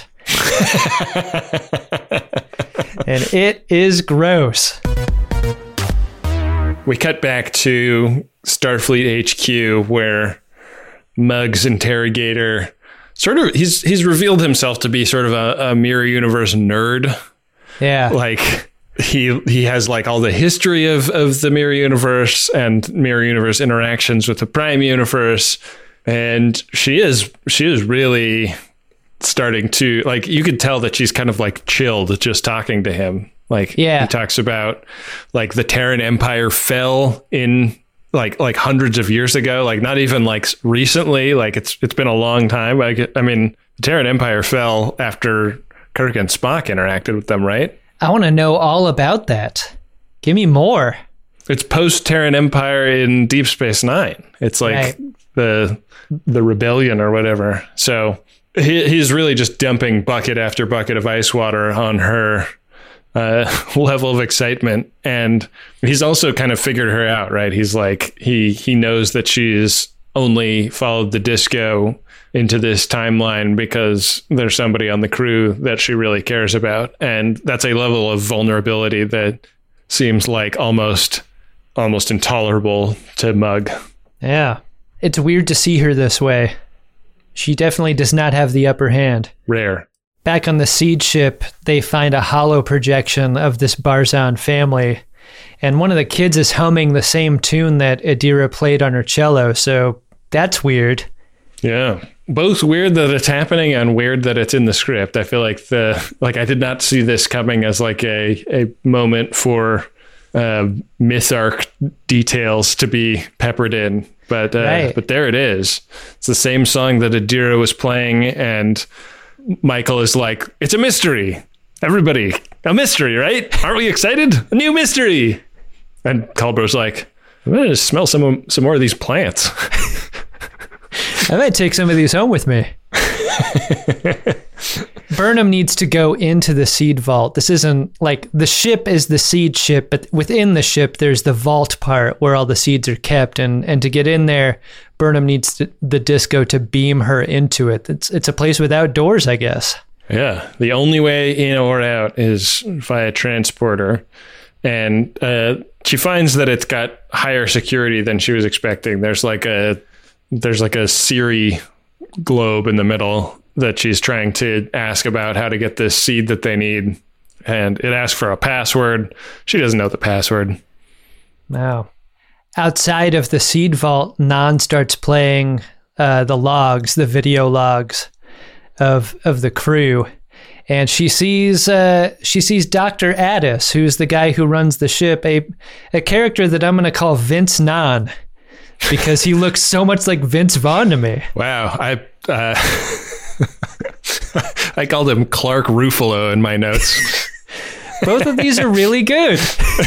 And it is gross. We cut back to Starfleet H Q where Muggs interrogator sort of, he's he's revealed himself to be sort of a, a Mirror Universe nerd. Yeah. Like... He he has like all the history of, of the Mirror Universe and Mirror Universe interactions with the Prime Universe. And she is she is really starting to like, you could tell that she's kind of like chilled just talking to him. Like yeah. he talks about like the Terran Empire fell in like like hundreds of years ago, like not even like recently, like it's it's been a long time. Like, I mean, the Terran Empire fell after Kirk and Spock interacted with them, right? I want to know all about that. Give me more. It's post Terran Empire in Deep Space Nine. It's like right. the the rebellion or whatever. So he, he's really just dumping bucket after bucket of ice water on her uh, level of excitement. And he's also kind of figured her out, right? He's like, he, he knows that she's only followed the disco into this timeline because there's somebody on the crew that she really cares about. And that's a level of vulnerability that seems like almost, almost intolerable to Mug. Yeah. It's weird to see her this way. She definitely does not have the upper hand. Rare. Back on the seed ship, they find a hollow projection of this Barzan family. And one of the kids is humming the same tune that Adira played on her cello. So that's weird. Yeah. Both weird that it's happening and weird that it's in the script. I feel like the like I did not see this coming as like a, a moment for uh, myth arc details to be peppered in. But uh, right. but there it is. It's the same song that Adira was playing, and Michael is like, "It's a mystery. Everybody, a mystery, right? Aren't we excited? A new mystery." And Culber's like, "I'm gonna smell some some more of these plants." I might take some of these home with me. Burnham needs to go into the seed vault. This isn't like the ship is the seed ship, but within the ship, there's the vault part where all the seeds are kept. And, and to get in there, Burnham needs to, the disco to beam her into it. It's, it's a place without doors, I guess. Yeah. The only way in or out is via transporter. And uh, she finds that it's got higher security than she was expecting. There's like a, there's like a Siri globe in the middle that she's trying to ask about how to get this seed that they need. And it asks for a password. She doesn't know the password. Wow. Outside of the seed vault, Nan starts playing uh, the logs, the video logs of of the crew. And she sees uh, she sees Doctor Addis, who's the guy who runs the ship, a, a character that I'm going to call Vince Nan, because he looks so much like Vince Vaughn to me. Wow. I... Uh... I called him Clark Ruffalo in my notes. Both of these are really good.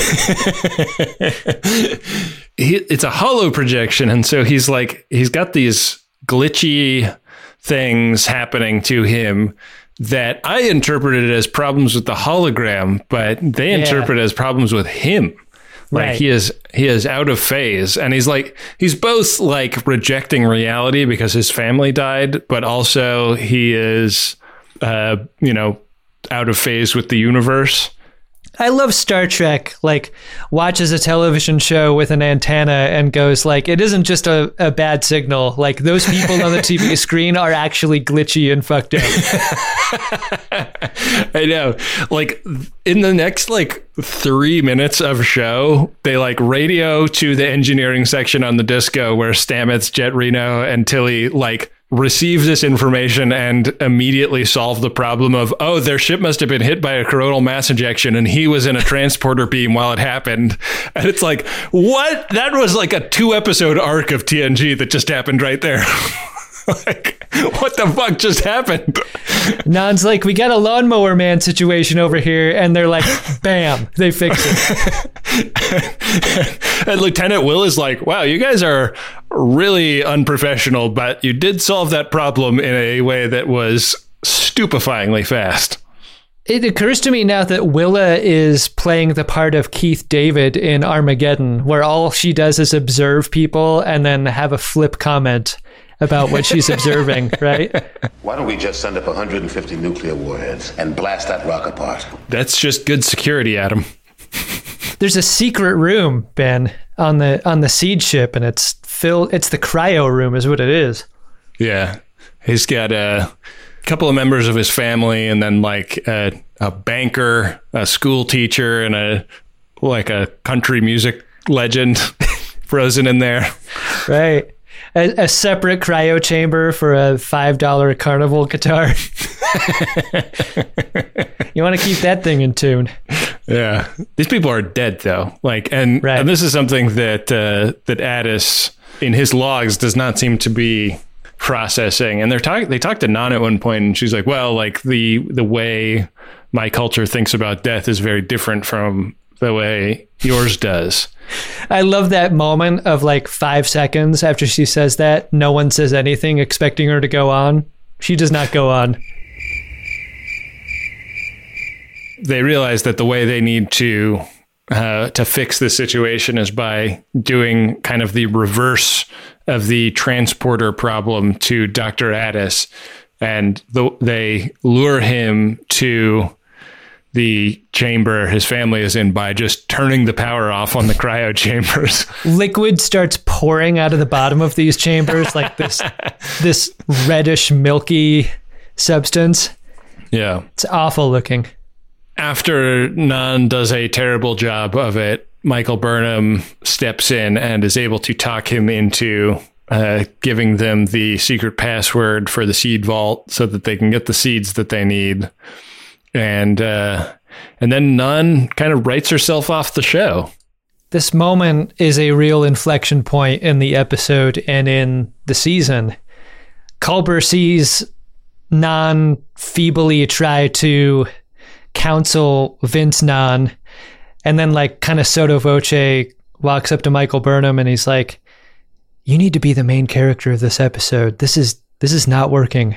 he, it's a hollow projection, and so he's like he's got these glitchy things happening to him that I interpreted as problems with the hologram, but they yeah. interpret it as problems with him. Like right. he is he is out of phase, and he's like he's both like rejecting reality because his family died, but also he is uh you know out of phase with the universe. I love Star Trek, like watches a television show with an antenna and goes like, it isn't just a, a bad signal. Like those people on the T V screen are actually glitchy and fucked up. I know. Like in the next like three minutes of show, they like radio to the engineering section on the disco where Stamets, Jet Reno, and Tilly like receive this information and immediately solve the problem of, oh, their ship must have been hit by a coronal mass ejection and he was in a transporter beam while it happened. And it's like, what? That was like a two episode arc of T N G that just happened right there. Like, what the fuck just happened? Nan's like, we got a lawnmower man situation over here, and they're like, bam, they fix it. And Lieutenant Will is like, wow, you guys are really unprofessional, but you did solve that problem in a way that was stupefyingly fast. It occurs to me now that Willa is playing the part of Keith David in Armageddon, where all she does is observe people and then have a flip comment about what she's observing, right? Why don't we just send up one hundred fifty nuclear warheads and blast that rock apart? That's just good security, Adam. There's a secret room, Ben, on the on the seed ship, and it's filled. It's the cryo room, is what it is. Yeah, he's got a couple of members of his family, and then like a, a banker, a school teacher, and a like a country music legend frozen in there. Right. a, a separate cryo chamber for a five dollar Carnival guitar. You want to keep that thing in tune. Yeah. These people are dead, though. Like, and, right. and this is something that uh, that Addis, in his logs, does not seem to be processing. And they're talking. They talked to Nan at one point, and she's like, "Well, like the the way my culture thinks about death is very different from the way yours does." I love that moment of like five seconds after she says that. No one says anything, expecting her to go on. She does not go on. They realize that the way they need to uh, to fix this situation is by doing kind of the reverse of the transporter problem to Doctor Addis, and the, they lure him to the chamber his family is in by just turning the power off on the cryo chambers. Liquid starts pouring out of the bottom of these chambers, like this this reddish, milky substance. Yeah. It's awful looking. After Nan does a terrible job of it, Michael Burnham steps in and is able to talk him into uh, giving them the secret password for the seed vault so that they can get the seeds that they need. And uh, and then Nan kind of writes herself off the show. This moment is a real inflection point in the episode and in the season. Culber sees Nan feebly try to counsel Vince Nan, and then like kind of sotto voce walks up to Michael Burnham and he's like, "You need to be the main character of this episode. This is this is not working."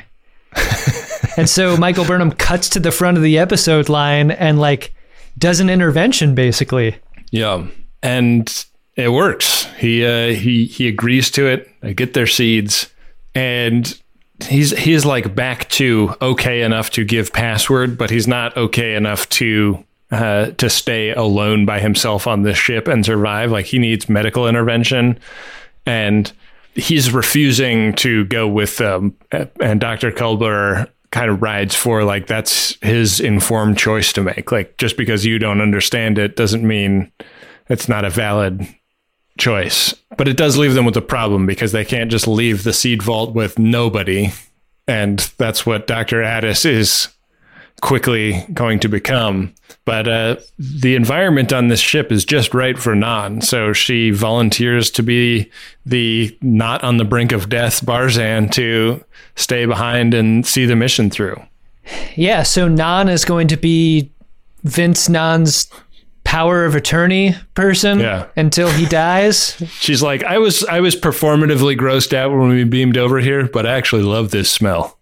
And so Michael Burnham cuts to the front of the episode line and like does an intervention basically. Yeah. And it works. He uh, he he agrees to it. They get their seeds, and he's he's like back to okay enough to give password, but he's not okay enough to uh, to stay alone by himself on this ship and survive. Like he needs medical intervention, and he's refusing to go with them. And Doctor Culber kind of rides for like that's his informed choice to make. Like just because you don't understand it doesn't mean it's not a valid choice. But it does leave them with a problem because they can't just leave the seed vault with nobody. And that's what Doctor Addis is quickly going to become. But uh, the environment on this ship is just right for Nan. So she volunteers to be the not on the brink of death Barzan to stay behind and see the mission through. Yeah, so Nan is going to be Vince Nan's power of attorney person yeah. until he dies. She's like, I was I was performatively grossed out when we beamed over here, but I actually love this smell.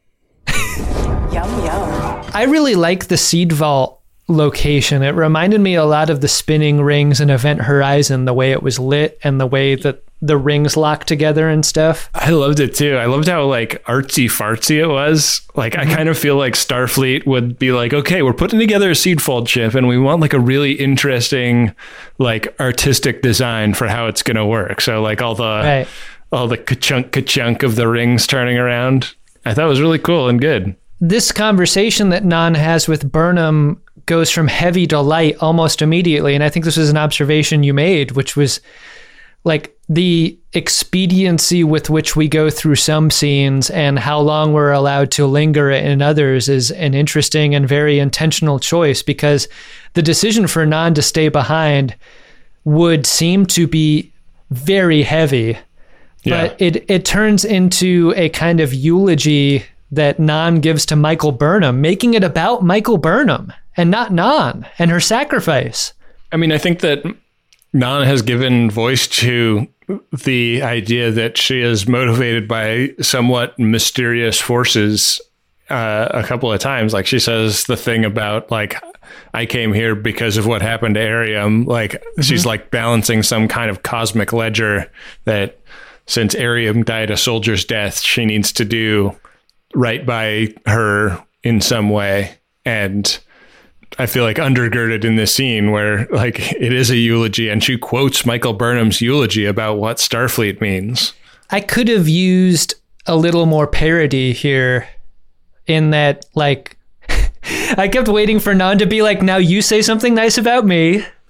Yum, yum. I really like the seed vault location. It reminded me a lot of the spinning rings in Event Horizon, the way it was lit and the way that the rings locked together and stuff. I loved it too. I loved how like artsy fartsy it was. Like I kind of feel like Starfleet would be like, okay, we're putting together a seed vault ship and we want like a really interesting like artistic design for how it's going to work. So like all the right. all the ka-chunk ka-chunk of the rings turning around. I thought it was really cool and good. This conversation that Nan has with Burnham goes from heavy to light almost immediately. And I think this was an observation you made, which was like the expediency with which we go through some scenes and how long we're allowed to linger in others is an interesting and very intentional choice, because the decision for Nan to stay behind would seem to be very heavy, yeah. but it, it turns into a kind of eulogy that Nan gives to Michael Burnham, making it about Michael Burnham and not Nan and her sacrifice. I mean, I think that Nan has given voice to the idea that she is motivated by somewhat mysterious forces uh, a couple of times. Like she says the thing about like, I came here because of what happened to Arium. Like mm-hmm. she's like balancing some kind of cosmic ledger that since Arium died a soldier's death, she needs to do right by her in some way. And I feel like undergirded in this scene where like it is a eulogy and she quotes Michael Burnham's eulogy about what Starfleet means. I could have used a little more parody here in that like I kept waiting for Nan to be like, now you say something nice about me.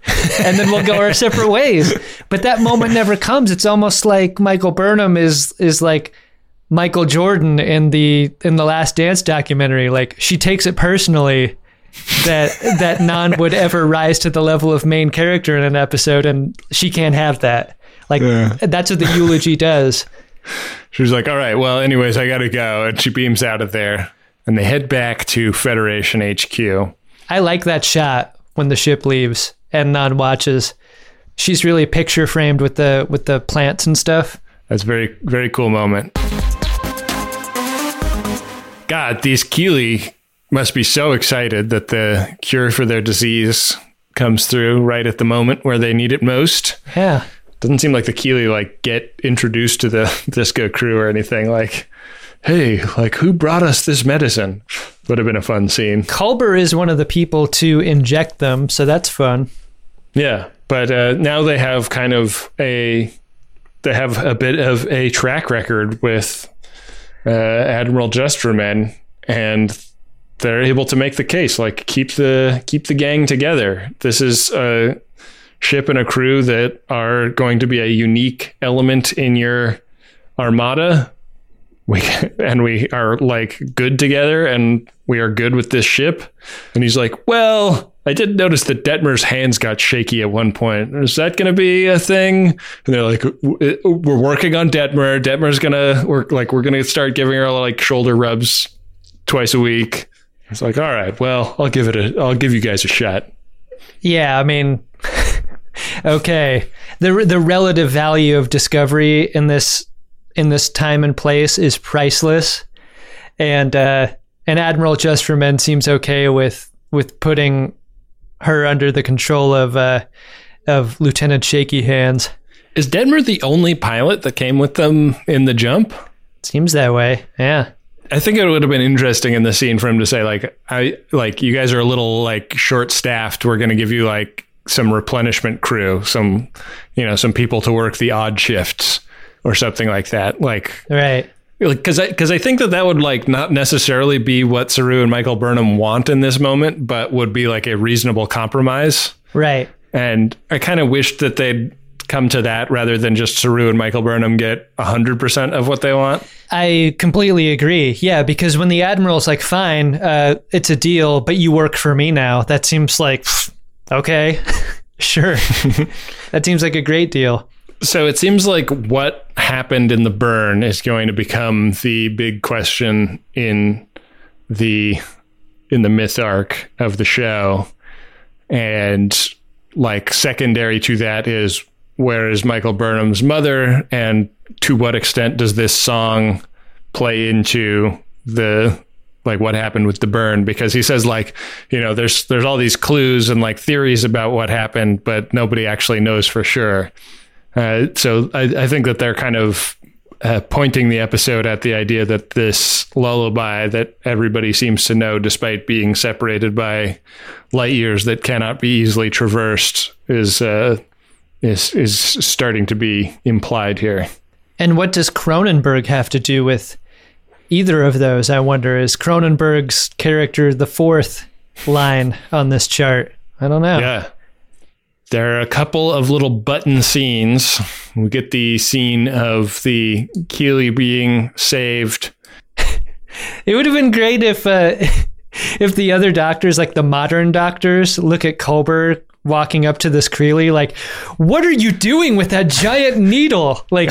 and then we'll go our separate ways. But that moment never comes. It's almost like Michael Burnham is is like Michael Jordan in the in the Last Dance documentary. Like, she takes it personally that that Nan would ever rise to the level of main character in an episode, and she can't have that. Like, yeah. That's what the eulogy does. She was like, all right, well, anyways, I gotta go. And she beams out of there, and they head back to Federation H Q. I like that shot when the ship leaves and Nan watches. She's really picture framed with the with the plants and stuff. That's a very, very cool moment. God, these Keeley must be so excited that the cure for their disease comes through right at the moment where they need it most. Yeah. Doesn't seem like the Keeley like get introduced to the Disco crew or anything. Like, hey, like, who brought us this medicine? Would have been a fun scene. Culber is one of the people to inject them, so that's fun. Yeah, but uh, now they have kind of a they have a bit of a track record with uh, Admiral Justerman, and they're able to make the case, like, keep the keep the gang together. This is a ship and a crew that are going to be a unique element in your armada. We and we are like good together, and we are good with this ship. And he's like, well, I did notice that Detmer's hands got shaky at one point. Is that going to be a thing? And they're like, we're working on Detmer. Detmer's going to work. Like, we're going to start giving her like shoulder rubs twice a week. It's like, all right, well, I'll give it a, I'll give you guys a shot. Yeah. I mean, okay. The, the relative value of Discovery in this, in this time and place is priceless. And, uh, and Admiral Just for Men seems okay with, with putting her under the control of, uh, of Lieutenant Shaky Hands. Is Detmer the only pilot that came with them in the jump? Seems that way. Yeah. I think it would have been interesting in the scene for him to say, like, I, like, you guys are a little like short staffed. We're going to give you like some replenishment crew, some, you know, some people to work the odd shifts or something like that. Like, right. Because I, because I think that that would like not necessarily be what Saru and Michael Burnham want in this moment, but would be like a reasonable compromise. Right. And I kind of wished that they'd come to that rather than just Saru and Michael Burnham get one hundred percent of what they want. I completely agree. Yeah, because when the Admiral's like, fine, uh, it's a deal, but you work for me now, that seems like, okay, sure. That seems like a great deal. So it seems like what happened in the burn is going to become the big question in the in the myth arc of the show. And like secondary to that is, where is Michael Burnham's mother, and to what extent does this song play into the like what happened with the burn? Because he says, like, you know, there's there's all these clues and like theories about what happened, but nobody actually knows for sure. Uh, so I, I think that they're kind of uh, pointing the episode at the idea that this lullaby that everybody seems to know, despite being separated by light years that cannot be easily traversed, is uh, is is starting to be implied here. And what does Cronenberg have to do with either of those? I wonder. Is Cronenberg's character the fourth line on this chart? I don't know. Yeah. There are a couple of little button scenes. We get the scene of the Keeley being saved. It would have been great if uh, if the other doctors, like the modern doctors, look at Culber walking up to this Keeley like, what are you doing with that giant needle? Like,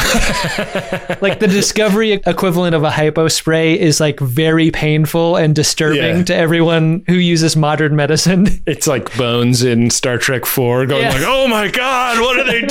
like the Discovery equivalent of a hypo spray is like very painful and disturbing yeah. to everyone who uses modern medicine. It's like Bones in Star Trek four going yeah. like, oh my God, what are they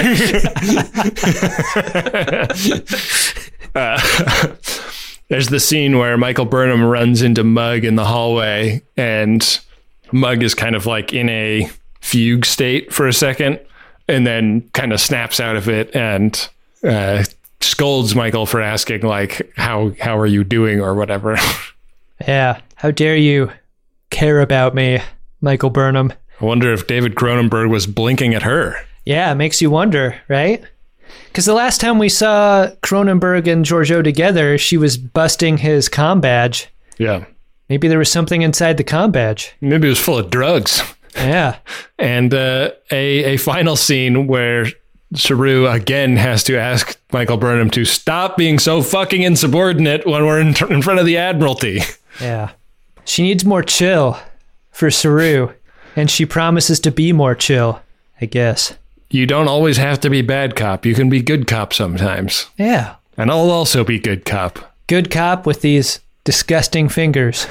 doing? uh, there's the scene where Michael Burnham runs into Mug in the hallway, and Mug is kind of like in a fugue state for a second, and then kind of snaps out of it and uh, scolds Michael for asking, like, how how are you doing or whatever. Yeah, how dare you care about me, Michael Burnham. I wonder if David Cronenberg was blinking at her. Yeah, it makes you wonder, right? Because the last time we saw Cronenberg and Georgiou together, she was busting his comm badge. Yeah. Maybe there was something inside the comm badge. Maybe it was full of drugs. Yeah. And uh, a, a final scene where Saru again has to ask Michael Burnham to stop being so fucking insubordinate when we're in, in front of the Admiralty. Yeah. She needs more chill for Saru, and she promises to be more chill, I guess. You don't always have to be bad cop. You can be good cop sometimes. Yeah. And I'll also be good cop. Good cop with these disgusting fingers.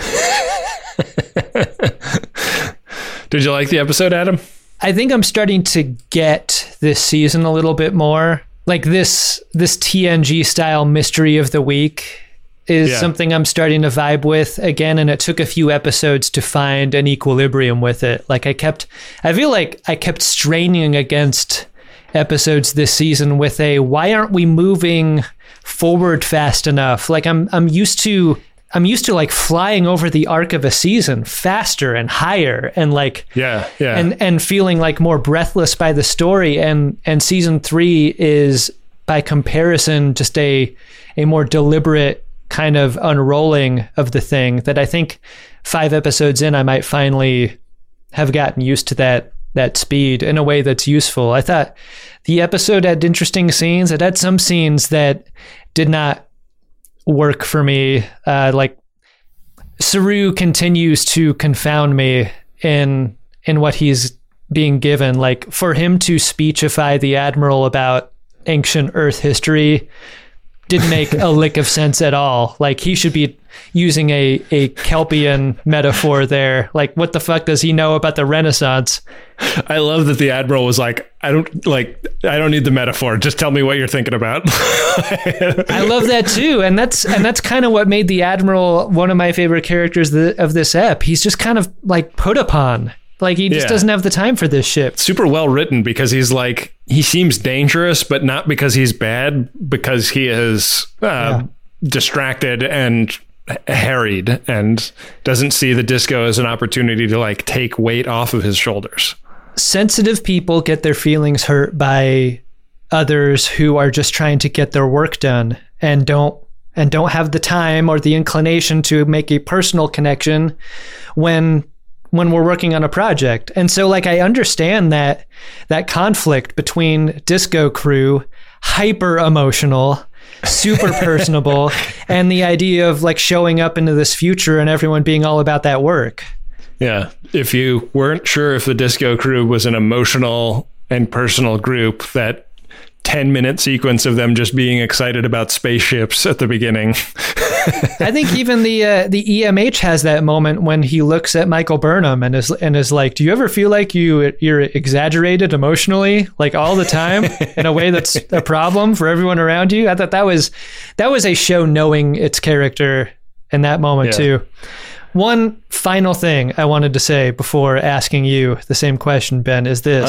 Did you like the episode, Adam? I think I'm starting to get this season a little bit more. Like this this T N G style mystery of the week is yeah. something I'm starting to vibe with again, and it took a few episodes to find an equilibrium with it. Like I kept, I feel like I kept straining against episodes this season with a, why aren't we moving forward fast enough? Like I'm I'm used to I'm used to like flying over the arc of a season faster and higher and like yeah yeah and and feeling like more breathless by the story, and and season three is by comparison just a a more deliberate kind of unrolling of the thing that I think five episodes in I might finally have gotten used to that that speed in a way that's useful. I thought the episode had interesting scenes. It had some scenes that did not work for me. Uh, like Saru continues to confound me in in what he's being given. Like for him to speechify the Admiral about ancient Earth history didn't make a lick of sense at all. Like he should be using a, a Kelpian metaphor there. Like what the fuck does he know about the Renaissance? I love that the Admiral was like, I don't like, I don't need the metaphor. Just tell me what you're thinking about. I love that too. And that's, and that's kind of what made the Admiral one of my favorite characters of this ep. He's just kind of like put upon. Like he just yeah. doesn't have the time for this shit. Super well written because he's like, he seems dangerous, but not because he's bad, because he is uh, yeah. distracted and harried and doesn't see the disco as an opportunity to like take weight off of his shoulders. Sensitive people get their feelings hurt by others who are just trying to get their work done and don't and don't have the time or the inclination to make a personal connection when when we're working on a project. And so like I understand that that conflict between Disco Crew, hyper emotional, super personable, and the idea of like showing up into this future and everyone being all about that work. Yeah. If you weren't sure if the Disco Crew was an emotional and personal group, that ten minute sequence of them just being excited about spaceships at the beginning. I think even the uh, the E M H has that moment when he looks at Michael Burnham and is and is like, do you ever feel like you you're exaggerated emotionally like all the time in a way that's a problem for everyone around you? I thought that was that was a show knowing its character in that moment yeah. too. One final thing I wanted to say before asking you the same question, Ben, is this.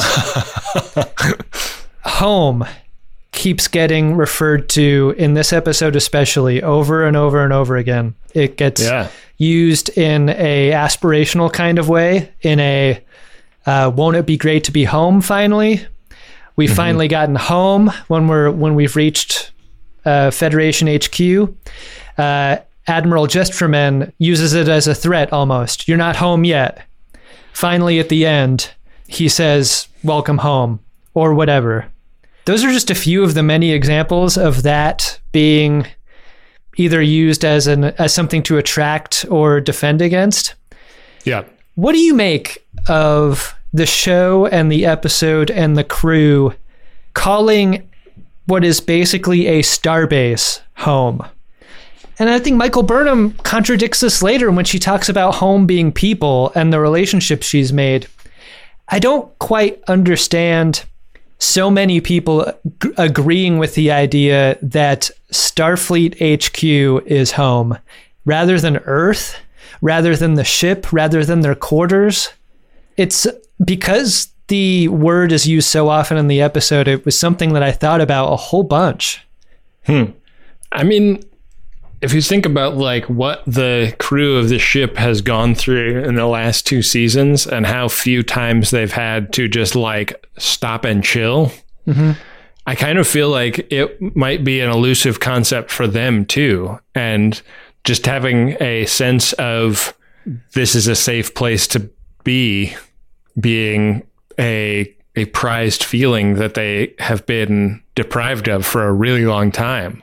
Home keeps getting referred to in this episode especially over and over and over again. It gets yeah. used in a aspirational kind of way, in a uh, won't it be great to be home finally? We've mm-hmm. finally gotten home when we're when we've reached uh, Federation H Q. Uh, Admiral Jestromen uses it as a threat almost. You're not home yet. Finally, at the end, he says, welcome home, or whatever. Those are just a few of the many examples of that being either used as an as something to attract or defend against. Yeah. What do you make of the show and the episode and the crew calling what is basically a starbase home? And I think Michael Burnham contradicts this later when she talks about home being people and the relationships she's made. I don't quite understand so many people g- agreeing with the idea that Starfleet H Q is home rather than Earth, rather than the ship, rather than their quarters. It's because the word is used so often in the episode, it was something that I thought about a whole bunch. Hmm. I mean, if you think about like what the crew of the ship has gone through in the last two seasons and how few times they've had to just like stop and chill, mm-hmm. I kind of feel like it might be an elusive concept for them too. And just having a sense of this is a safe place to be being a a prized feeling that they have been deprived of for a really long time.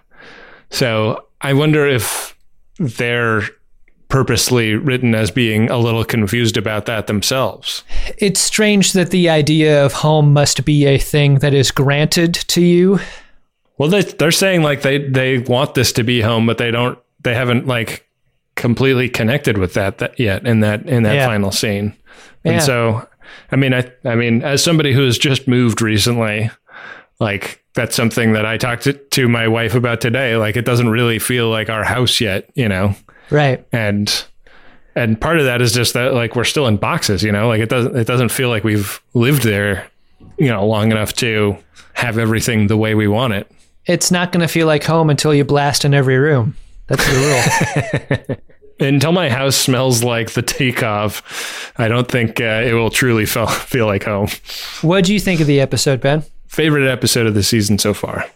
So I wonder if they're purposely written as being a little confused about that themselves. It's strange that the idea of home must be a thing that is granted to you. Well, they, they're saying like they, they want this to be home, but they don't, they haven't like completely connected with that, that yet in that, in that yeah. final scene. And yeah. so, I mean, I, I mean, as somebody who has just moved recently, like that's something that I talked to, to my wife about today. Like, it doesn't really feel like our house yet, you know? Right. And, and part of that is just that like, we're still in boxes, you know, like it doesn't, it doesn't feel like we've lived there, you know, long enough to have everything the way we want it. It's not going to feel like home until you blast in every room. That's the rule. Until my house smells like the takeoff, I don't think uh, it will truly feel, feel like home. What do you think of the episode, Ben? Favorite episode of the season so far.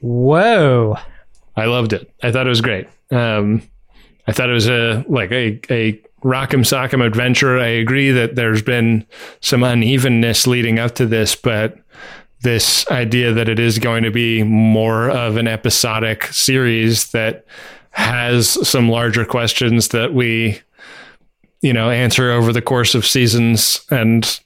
Whoa. I loved it. I thought it was great. Um, I thought it was a like a, a rock'em sock'em adventure. I agree that there's been some unevenness leading up to this, but this idea that it is going to be more of an episodic series that has some larger questions that we, you know, answer over the course of seasons and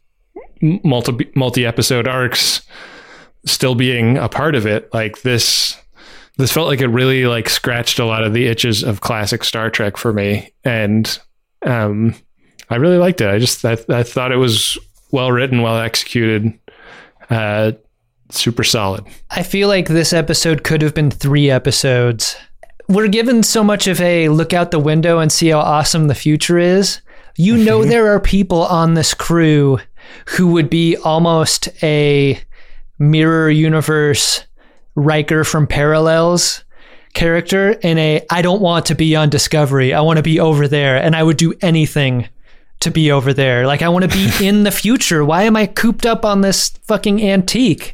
multi multi episode arcs still being a part of it. Like this, this felt like it really like scratched a lot of the itches of classic Star Trek for me. And, um, I really liked it. I just, I, I thought it was well written, well executed, uh, super solid. I feel like this episode could have been three episodes. We're given so much of a look out the window and see how awesome the future is. You know, there are people on this crew who would be almost a mirror universe Riker from Parallels character in a, I don't want to be on Discovery. I want to be over there. And I would do anything to be over there. Like, I want to be in the future. Why am I cooped up on this fucking antique?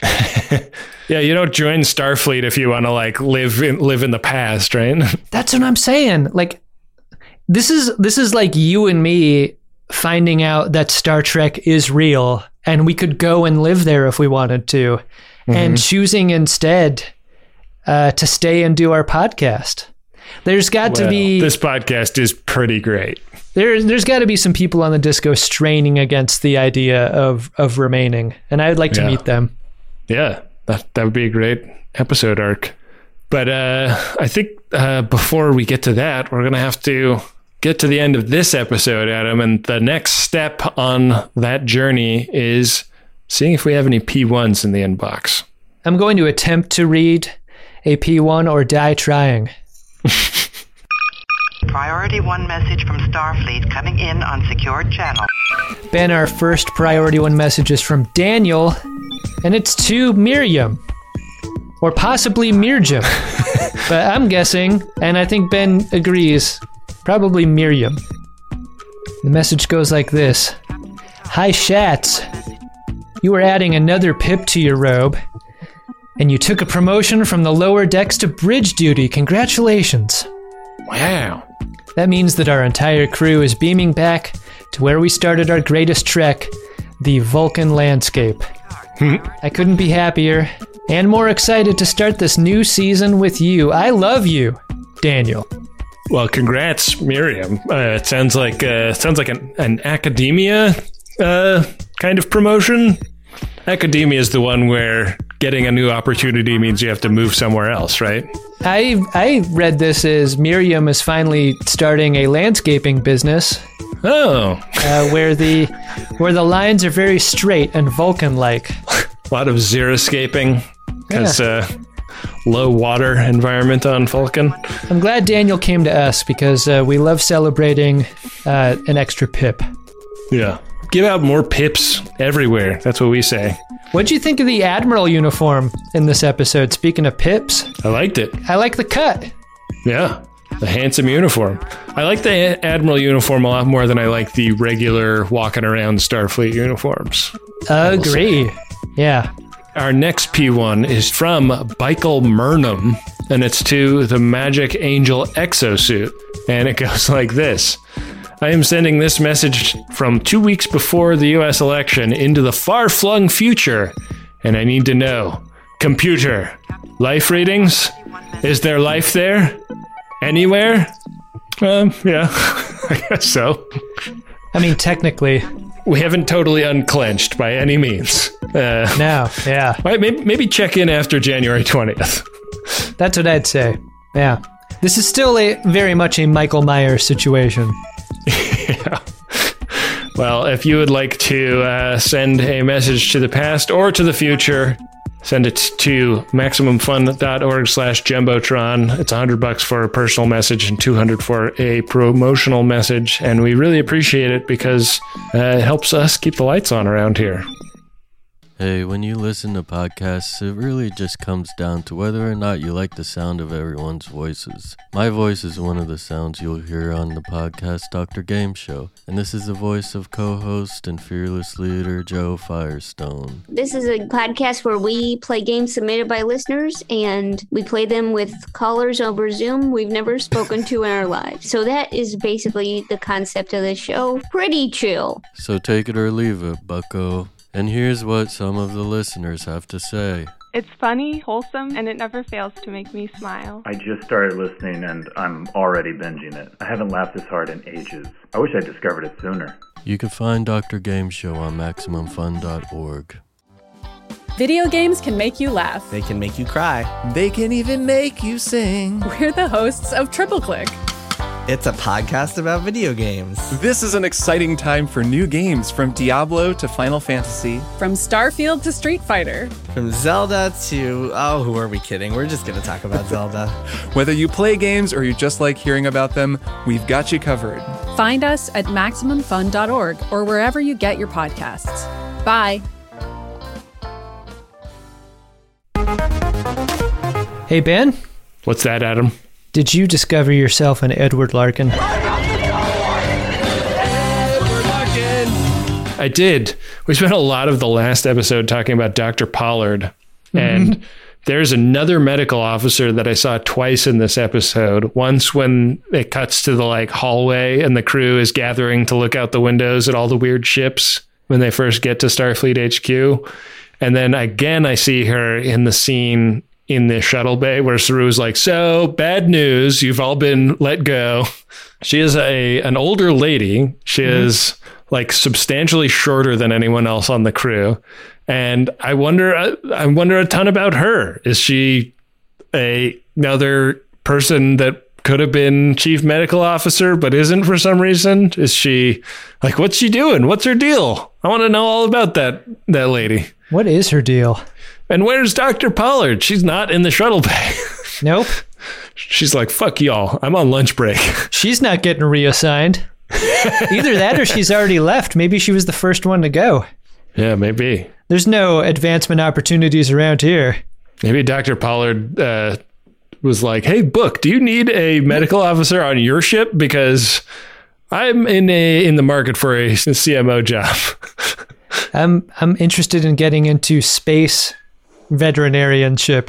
Yeah, you don't join Starfleet if you want to like live in live in the past, right? That's what I'm saying. Like, this is this is like you and me finding out that Star Trek is real and we could go and live there if we wanted to, mm-hmm. and choosing instead uh, to stay and do our podcast. There's got well, to be this podcast is pretty great. There's there's got to be some people on the disco straining against the idea of of remaining, and I would like to yeah. meet them. Yeah. That that would be a great episode arc. But uh, I think uh, before we get to that, we're going to have to get to the end of this episode, Adam. And the next step on that journey is seeing if we have any P ones in the inbox. I'm going to attempt to read a P one or die trying. Priority one message from Starfleet coming in on secured channel. Ben, our first Priority one message is from Daniel. And it's to Miriam, or possibly Mirjam. But I'm guessing, and I think Ben agrees, probably Miriam. The message goes like this. Hi, Shats. You were adding another pip to your robe, and you took a promotion from the lower decks to bridge duty. Congratulations. Wow. That means that our entire crew is beaming back to where we started our greatest trek, the Vulcan landscape. I couldn't be happier and more excited to start this new season with you. I love you, Daniel. Well, congrats, Miriam. Uh, it sounds like uh, sounds like an, an academia uh, kind of promotion. Academia is the one where getting a new opportunity means you have to move somewhere else, right? I I read this as Miriam is finally starting a landscaping business. Oh, uh, where the where the lines are very straight and Vulcan-like. A lot of xeriscaping because Yeah. uh, low water environment on Vulcan. I'm glad Daniel came to us because uh, we love celebrating uh, an extra pip. Yeah, give out more pips everywhere. That's what we say. What'd you think of the Admiral uniform in this episode? Speaking of pips, I liked it. I like the cut. Yeah. The handsome uniform. I like the Admiral uniform a lot more than I like the regular walking around Starfleet uniforms. Agree. Yeah. Our next P one is from Michael Murnham, and it's to the Magic Angel exosuit. And it goes like this. I am sending this message from two weeks before the U S election into the far-flung future, and I need to know. Computer, life readings? Is there life there? Anywhere? Um, yeah, I guess so. I mean, technically. We haven't totally unclenched by any means. Uh, no, yeah. Maybe, maybe check in after January twentieth. That's what I'd say. Yeah. This is still a very much a Michael Myers situation. Yeah. Well, if you would like to uh, send a message to the past or to the future, send it to MaximumFun.org slash Jumbotron. It's one hundred bucks for a personal message and two hundred for a promotional message. And we really appreciate it because uh, it helps us keep the lights on around here. Hey, when you listen to podcasts, it really just comes down to whether or not you like the sound of everyone's voices. My voice is one of the sounds you'll hear on the podcast Doctor Game Show, and this is the voice of co-host and fearless leader Joe Firestone. This is a podcast where we play games submitted by listeners, and we play them with callers over Zoom we've never spoken to in our lives. So that is basically the concept of the show. Pretty chill. So take it or leave it, bucko. And here's what some of the listeners have to say. It's funny, wholesome, and it never fails to make me smile. I just started listening and I'm already binging it. I haven't laughed this hard in ages. I wish I discovered it sooner. You can find Doctor Game Show on Maximum Fun dot org. Video games can make you laugh. They can make you cry. They can even make you sing. We're the hosts of Triple Click. It's a podcast about video games. This is an exciting time for new games, from Diablo to Final Fantasy. From Starfield to Street Fighter. From Zelda to... Oh, who are we kidding? We're just going to talk about Zelda. Whether you play games or you just like hearing about them, we've got you covered. Find us at Maximum Fun dot org or wherever you get your podcasts. Bye. Hey, Ben? What's that, Adam? Did you discover yourself an Edward Larkin? I did. We spent a lot of the last episode talking about Doctor Pollard. Mm-hmm. And there's another medical officer that I saw twice in this episode. Once when it cuts to the like hallway and the crew is gathering to look out the windows at all the weird ships when they first get to Starfleet H Q. And then again, I see her in the scene in the shuttle bay where Saru's like, so bad news, you've all been let go. She is a an older lady. She mm-hmm. is like substantially shorter than anyone else on the crew. And I wonder, I wonder a ton about her. Is she a another person that could have been chief medical officer, but isn't for some reason? Is she like, what's she doing? What's her deal? I want to know all about that, that lady. What is her deal? And where's Doctor Pollard? She's not in the shuttle bay. Nope. She's like, fuck y'all. I'm on lunch break. She's not getting reassigned. Either that or she's already left. Maybe she was the first one to go. Yeah, maybe. There's no advancement opportunities around here. Maybe Doctor Pollard uh, was like, hey, Book, do you need a medical officer on your ship? Because I'm in a in the market for a C M O job. I'm I'm interested in getting into space veterinarianship.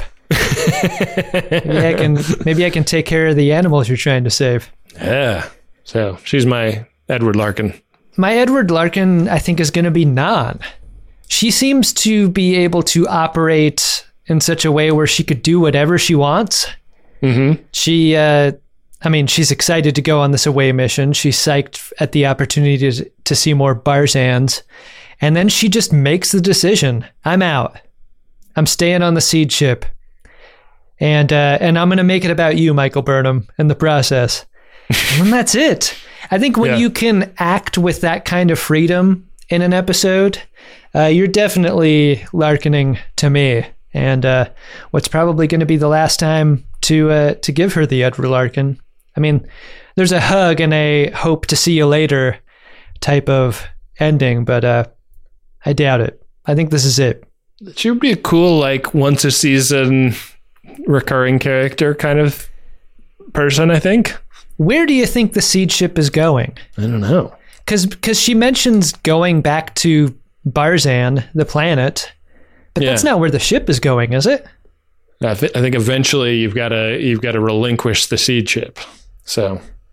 maybe I can maybe I can take care of the animals you're trying to save. Yeah. So she's my Edward Larkin. My Edward Larkin, I think, is going to be Nan. She seems to be able to operate in such a way where she could do whatever she wants. Mm-hmm. She, uh, I mean, she's excited to go on this away mission. She's psyched at the opportunity to, to see more Barzans. And then she just makes the decision. I'm out. I'm staying on the seed ship. And uh, and I'm going to make it about you, Michael Burnham, in the process. And that's it. I think when yeah. you can act with that kind of freedom in an episode, uh, you're definitely Larkening to me. And uh, what's probably going to be the last time to uh, to give her the Edward Larkin. I mean, there's a hug and a hope to see you later type of ending, but uh, I doubt it. I think this is it. She would be a cool, like, once a season recurring character kind of person, I think. Where do you think the seed ship is going? I don't know. Because she mentions going back to Barzan, the planet, but yeah. that's not where the ship is going, is it? I, th- I think eventually you've got to you've got to relinquish the seed ship. So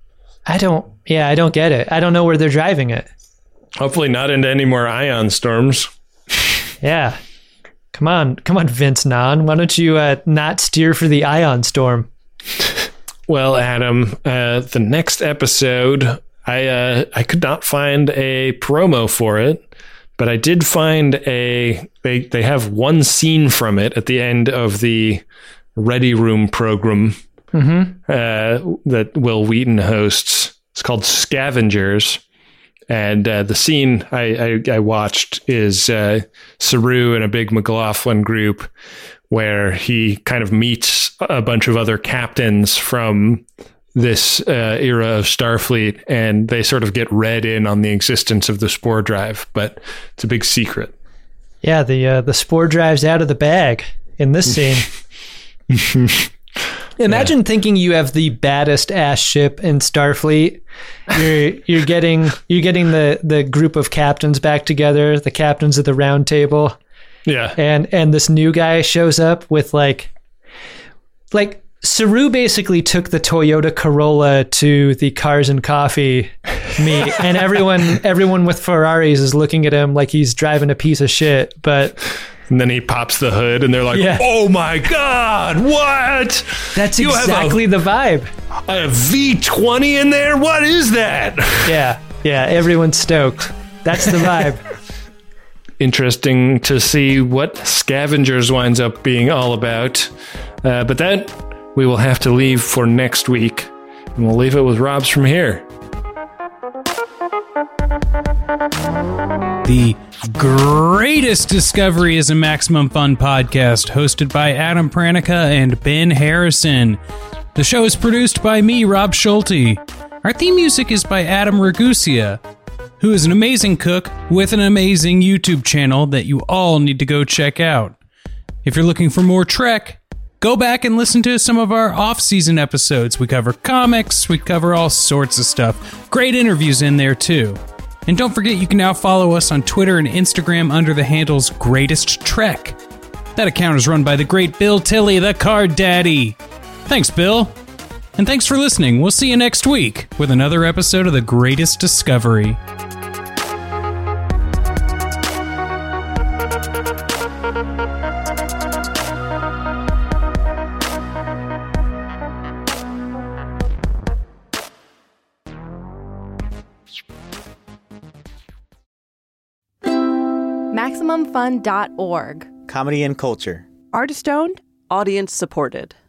I don't, yeah, I don't get it. I don't know where they're driving it. Hopefully not into any more ion storms. Yeah. Come on. Come on, Vince Nahn. Why don't you uh, not steer for the ion storm? Well, Adam, uh, the next episode, I uh, I could not find a promo for it, but I did find a, they, they have one scene from it at the end of the Ready Room program mm-hmm. uh, that Will Wheaton hosts. It's called Scavengers. And uh, the scene I, I, I watched is uh, Saru and a big McLaughlin group where he kind of meets a bunch of other captains from this uh, era of Starfleet, and they sort of get read in on the existence of the spore drive, but it's a big secret. Yeah, the uh, the spore drive's out of the bag in this scene. Imagine yeah. thinking you have the baddest ass ship in Starfleet. You're you're getting you're getting the, the group of captains back together, the captains of the round table. Yeah. And and this new guy shows up with like like Saru basically took the Toyota Corolla to the Cars and Coffee meet, and everyone everyone with Ferraris is looking at him like he's driving a piece of shit, but and then he pops the hood and they're like, yeah. oh my God, what? That's you exactly a, the vibe. A V twenty in there? What is that? Yeah, yeah, everyone's stoked. That's the vibe. Interesting to see what Scavengers winds up being all about. Uh, but that we will have to leave for next week. And we'll leave it with Robs from here. The Greatest Discovery is a Maximum Fun podcast hosted by Adam Pranica and Ben Harrison. The show is produced by me, Rob Schulte. Our theme music is by Adam Ragusia, who is an amazing cook with an amazing YouTube channel that you all need to go check out. If you're looking for more Trek, go back and listen to some of our off-season episodes. We cover comics, we cover all sorts of stuff. Great interviews in there too. And don't forget you can now follow us on Twitter and Instagram under the handles Greatest Trek. That account is run by the great Bill Tilley, the Card Daddy. Thanks, Bill. And thanks for listening. We'll see you next week with another episode of The Greatest Discovery. Maximum Fun dot org. Comedy and culture. Artist owned. Audience supported.